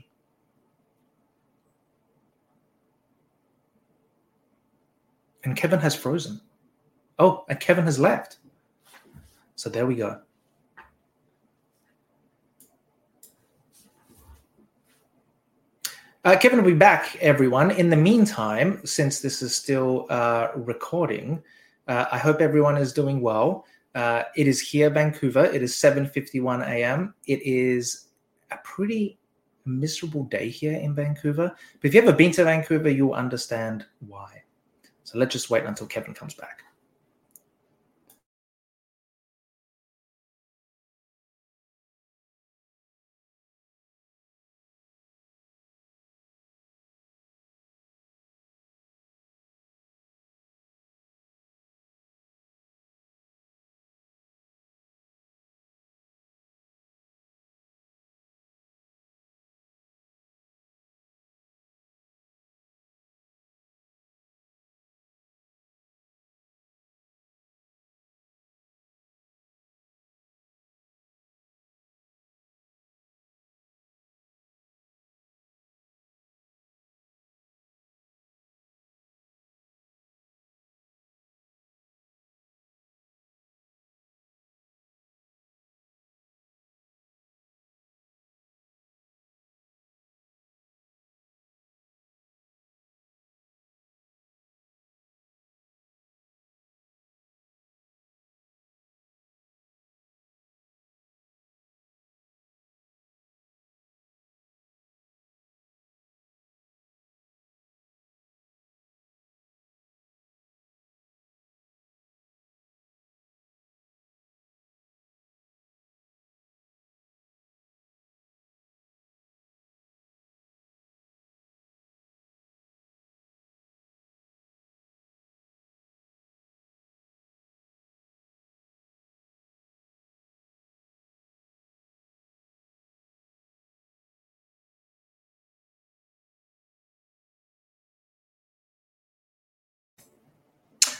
Speaker 4: And Kevin has frozen. Oh, and Kevin has left. So there we go. Uh, Kevin will be back, everyone. In the meantime, since this is still uh, recording, uh, I hope everyone is doing well. Uh, it is here, Vancouver. It is seven fifty-one a.m. It is a pretty miserable day here in Vancouver. But if you've ever been to Vancouver, you'll understand why. So let's just wait until Kevin comes back.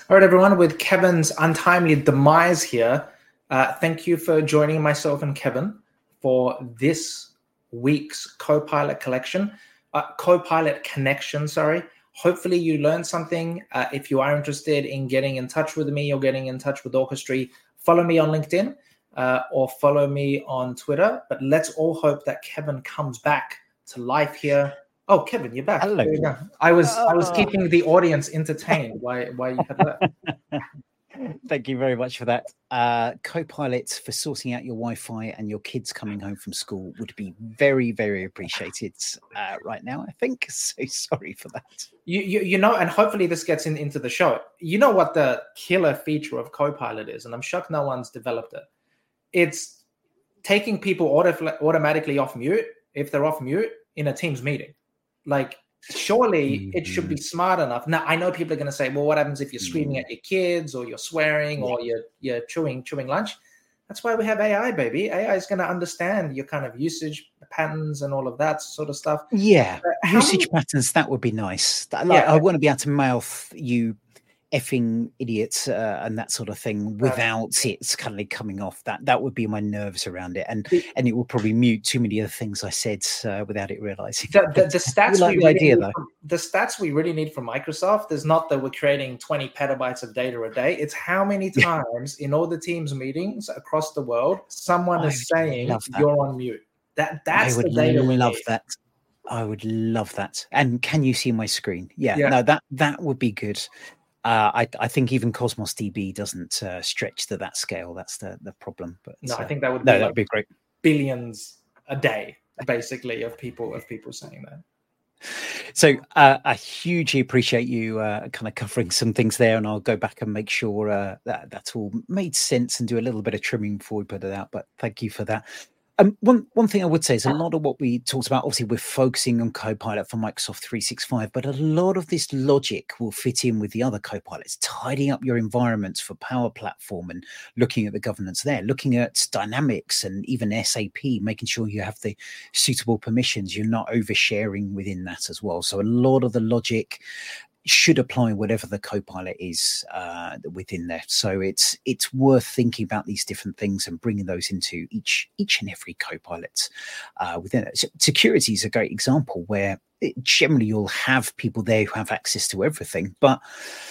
Speaker 4: All right, everyone, with Kevin's untimely demise here, uh, thank you for joining myself and Kevin for this week's Copilot collection, uh, Copilot connection, sorry. Hopefully you learned something. Uh, if you are interested in getting in touch with me or getting in touch with Orchestry, follow me on LinkedIn uh, or follow me on Twitter. But let's all hope that Kevin comes back to life here. Oh, Kevin, you're back.
Speaker 1: Hello.
Speaker 4: You I was I was
Speaker 1: Oh.
Speaker 4: keeping the audience entertained while, while you had left.
Speaker 1: Thank you very much for that. Uh, Copilot for sorting out your Wi-Fi and your kids coming home from school would be very, very appreciated uh, right now, I think. So sorry for that.
Speaker 4: You, you you know, and hopefully this gets in, into the show. You know what the killer feature of Copilot is, and I'm shocked no one's developed it. It's taking people auto, automatically off mute if they're off mute in a Teams meeting. Like, surely mm-hmm. it should be smart enough. Now, I know people are going to say, well, what happens if you're screaming mm-hmm. at your kids or you're swearing yeah. or you're, you're chewing chewing lunch? That's why we have A I, baby. A I is going to understand your kind of usage patterns and all of that sort of stuff.
Speaker 1: Yeah,
Speaker 4: uh,
Speaker 1: usage many... patterns, that would be nice. Like, yeah. I want to be able to mouth you effing idiots uh, and that sort of thing without uh, it kind of coming off. That that would be my nerves around it, and the, and it will probably mute too many of the things I said uh, without it realizing.
Speaker 4: The, the, the stats
Speaker 1: like
Speaker 4: we
Speaker 1: the
Speaker 4: really
Speaker 1: idea
Speaker 4: need
Speaker 1: though.
Speaker 4: From, the stats we really need from Microsoft is not that we're creating twenty petabytes of data a day. It's how many times in all the Teams meetings across the world someone
Speaker 1: I
Speaker 4: is saying
Speaker 1: that.
Speaker 4: you're on mute. That that's
Speaker 1: I would
Speaker 4: the data we
Speaker 1: love
Speaker 4: need.
Speaker 1: that. I would love that. And can you see my screen? Yeah,
Speaker 4: yeah.
Speaker 1: no, that that would be good. Uh, I, I think even Cosmos D B doesn't uh, stretch to that scale. That's the, the problem. But
Speaker 4: no,
Speaker 1: uh,
Speaker 4: I think that would be,
Speaker 1: no,
Speaker 4: like
Speaker 1: that'd be great.
Speaker 4: Billions a day, basically, of people of people saying that.
Speaker 1: So uh, I hugely appreciate you uh, kind of covering some things there, and I'll go back and make sure uh, that that's all made sense and do a little bit of trimming before we put it out. But thank you for that. Um, one one thing I would say is a lot of what we talked about, obviously we're focusing on Copilot for Microsoft three sixty-five, but a lot of this logic will fit in with the other Copilots, tidying up your environments for Power Platform and looking at the governance there, looking at Dynamics and even S A P, making sure you have the suitable permissions, you're not oversharing within that as well. So a lot of the logic should apply whatever the Copilot is uh, within there. So it's it's worth thinking about these different things and bringing those into each each and every Copilot uh, within it. So security is a great example where it, generally you'll have people there who have access to everything, but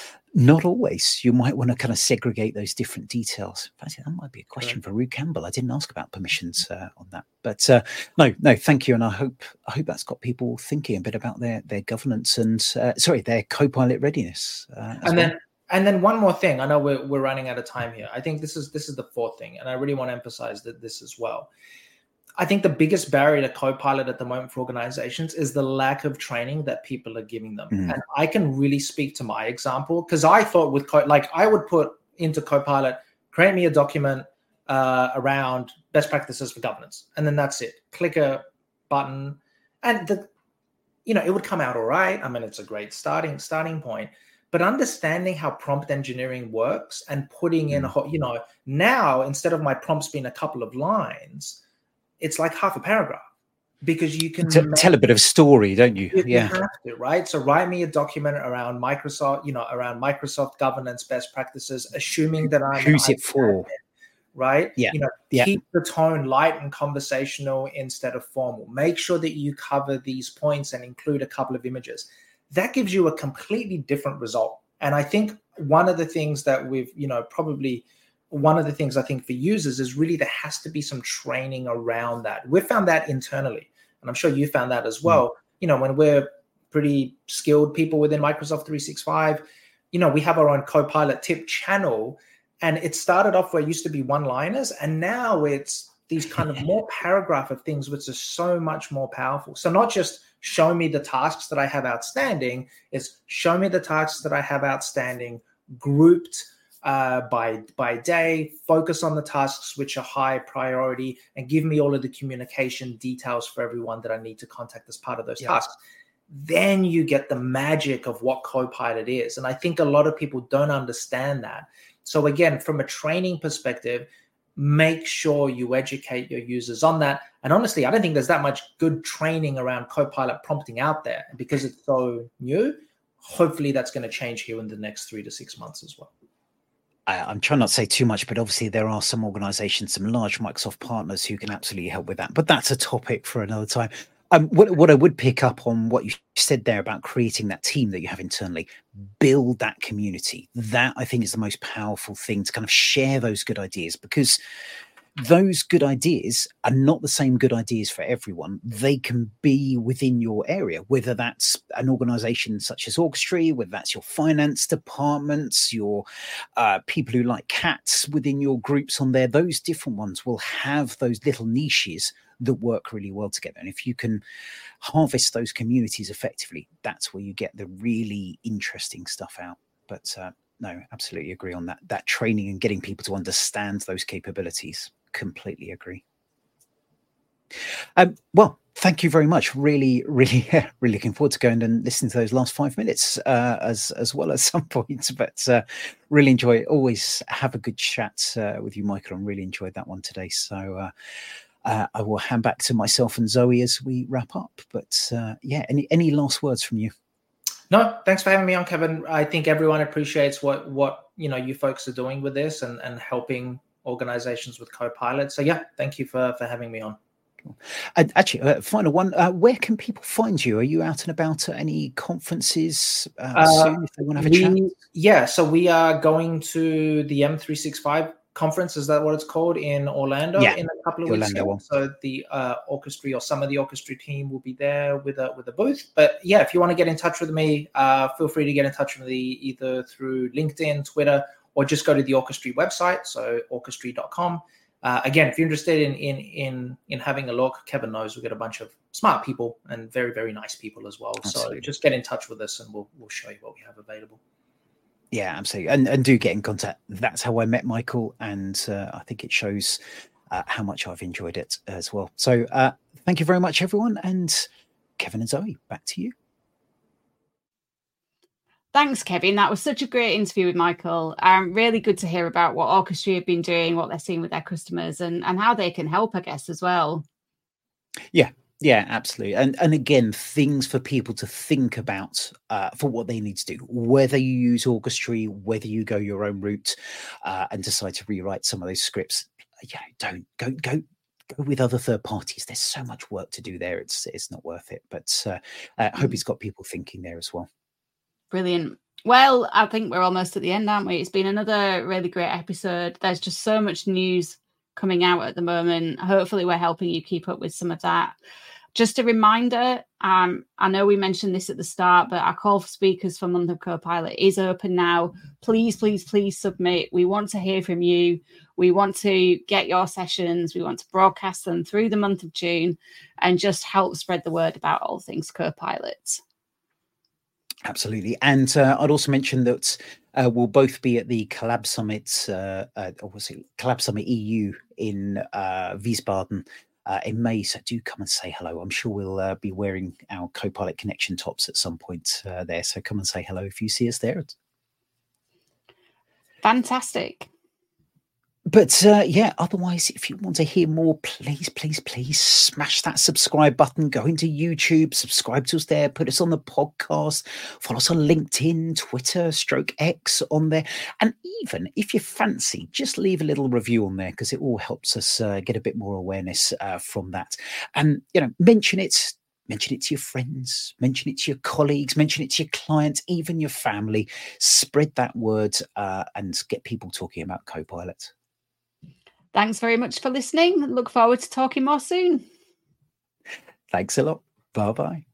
Speaker 1: not always. You might want to kind of segregate those different details. In fact, that might be a question for Rue Campbell. I didn't ask about permissions uh, on that, but uh, no, no, thank you. And I hope I hope that's got people thinking a bit about their their governance and uh, sorry, their Copilot readiness. Uh,
Speaker 4: and
Speaker 1: well.
Speaker 4: then and then one more thing. I know we're we're running out of time here. I think this is this is the fourth thing, and I really want to emphasize that this as well. I think the biggest barrier to Copilot at the moment for organizations is the lack of training that people are giving them. Mm. And I can really speak to my example because I thought with, like I would put into Copilot, create me a document uh, around best practices for governance. And then that's it. Click a button and the, you know, it would come out all right. I mean, it's a great starting starting point. But understanding how prompt engineering works and putting in, a, you know, now instead of my prompts being a couple of lines, it's like half a paragraph because you can
Speaker 1: T- tell a bit of a story, don't you?
Speaker 4: you
Speaker 1: yeah,
Speaker 4: have to, right? So write me a document around Microsoft, you know, around Microsoft governance best practices, assuming that I'm
Speaker 1: who's it for,
Speaker 4: right?
Speaker 1: Yeah,
Speaker 4: you know,
Speaker 1: yeah.
Speaker 4: keep the tone light and conversational instead of formal. Make sure that you cover these points and include a couple of images. That gives you a completely different result. And I think one of the things that we've, you know, probably. One of the things I think for users is really there has to be some training around that. We've found that internally, and I'm sure you found that as well. Mm. You know, when we're pretty skilled people within Microsoft three sixty-five, you know, we have our own Copilot tip channel, and it started off where it used to be one-liners, and now it's these kind of more paragraph of things, which is so much more powerful. So not just show me the tasks that I have outstanding, it's show me the tasks that I have outstanding, grouped Uh, by by day, focus on the tasks which are high priority, and give me all of the communication details for everyone that I need to contact as part of those yeah. tasks. Then you get the magic of what Copilot is. And I think a lot of people don't understand that. So again, from a training perspective, make sure you educate your users on that. And honestly, I don't think there's that much good training around Copilot prompting out there because it's so new. hopefully that's going to change here in the next three to six months as well.
Speaker 1: I'm trying not to say too much, but obviously there are some organizations, some large Microsoft partners who can absolutely help with that. But that's a topic for another time. Um, what, what I would pick up on what you said there about creating that team that you have internally, build that community. That I think is the most powerful thing, to kind of share those good ideas, because those good ideas are not the same good ideas for everyone. They can be within your area, whether that's an organization such as Orchestry, whether that's your finance departments, your uh, people who like cats within your groups on there. Those different ones will have those little niches that work really well together. And if you can harvest those communities effectively, that's where you get the really interesting stuff out. But uh, no, absolutely agree on that. That training and getting people to understand those capabilities. Completely agree. Um, well, thank you very much. Really, really, really looking forward to going and listening to those last five minutes uh, as as well at some point. But uh, really enjoy it. Always have a good chat uh, with you, Michael. I really enjoyed that one today. So uh, uh, I will hand back to myself and Zoe as we wrap up. But uh, yeah, any any last words from you?
Speaker 4: No, thanks for having me on, Kevin. I think everyone appreciates what what you know you folks are doing with this and and helping organizations with Copilot. So yeah, thank you for for having me on.
Speaker 1: Cool. And actually, uh, final one, uh, where can people find you? Are you out and about at any conferences uh, uh, soon if they want to have a
Speaker 4: we,
Speaker 1: chat?
Speaker 4: Yeah, so we are going to the M three sixty-five conference, is that what it's called, in Orlando yeah, in a couple of weeks. So the uh, Orchestry or some of the Orchestry team will be there with a with a booth. But yeah, if you want to get in touch with me, uh, feel free to get in touch with me either through LinkedIn, Twitter, or just go to the Orchestry website, so orchestry dot com. Uh, again, if you're interested in in in in having a look, Kevin knows we've got a bunch of smart people and very, very nice people as well. Absolutely. So just get in touch with us and we'll we'll show you what we have available.
Speaker 1: Yeah, absolutely. And and do get in contact. That's how I met Michael. And uh, I think it shows uh, how much I've enjoyed it as well. So uh, thank you very much, everyone. And Kevin and Zoe, back to you.
Speaker 2: Thanks, Kevin. That was such a great interview with Michael. Um, really good to hear about what Orchestry have been doing, what they're seeing with their customers, and, and how they can help, I guess, as well.
Speaker 1: Yeah, yeah, absolutely. And and again, things for people to think about uh, for what they need to do, whether you use Orchestry, whether you go your own route uh, and decide to rewrite some of those scripts. Yeah, don't go go. Go with other third parties. There's so much work to do there. It's it's not worth it. But uh, I hope it's got people thinking there as well.
Speaker 2: Brilliant. Well, I think we're almost at the end, aren't we? It's been another really great episode. There's just so much news coming out at the moment. Hopefully we're helping you keep up with some of that. Just a reminder, um, I know we mentioned this at the start, but our call for speakers for Month of Copilot is open now. Please, please, please submit. We want to hear from you. We want to get your sessions. We want to broadcast them through the month of June and just help spread the word about all things Copilot.
Speaker 1: Absolutely. And uh, I'd also mention that uh, we'll both be at the Collab Summit, uh, uh, or was it Collab Summit E U in uh, Wiesbaden uh, in May. So do come and say hello. I'm sure we'll uh, be wearing our Copilot Connection tops at some point uh, there. So come and say hello if you see us there.
Speaker 2: Fantastic.
Speaker 1: But uh, yeah, otherwise, if you want to hear more, please, please, please smash that subscribe button. Go into YouTube, subscribe to us there, put us on the podcast, follow us on LinkedIn, Twitter, stroke X on there. And even if you fancy, just leave a little review on there because it all helps us uh, get a bit more awareness uh, from that. And, you know, mention it. Mention it to your friends, mention it to your colleagues, mention it to your clients, even your family. Spread that word uh, and get people talking about Copilot.
Speaker 2: Thanks very much for listening. Look forward to talking more soon.
Speaker 1: Thanks a lot. Bye-bye.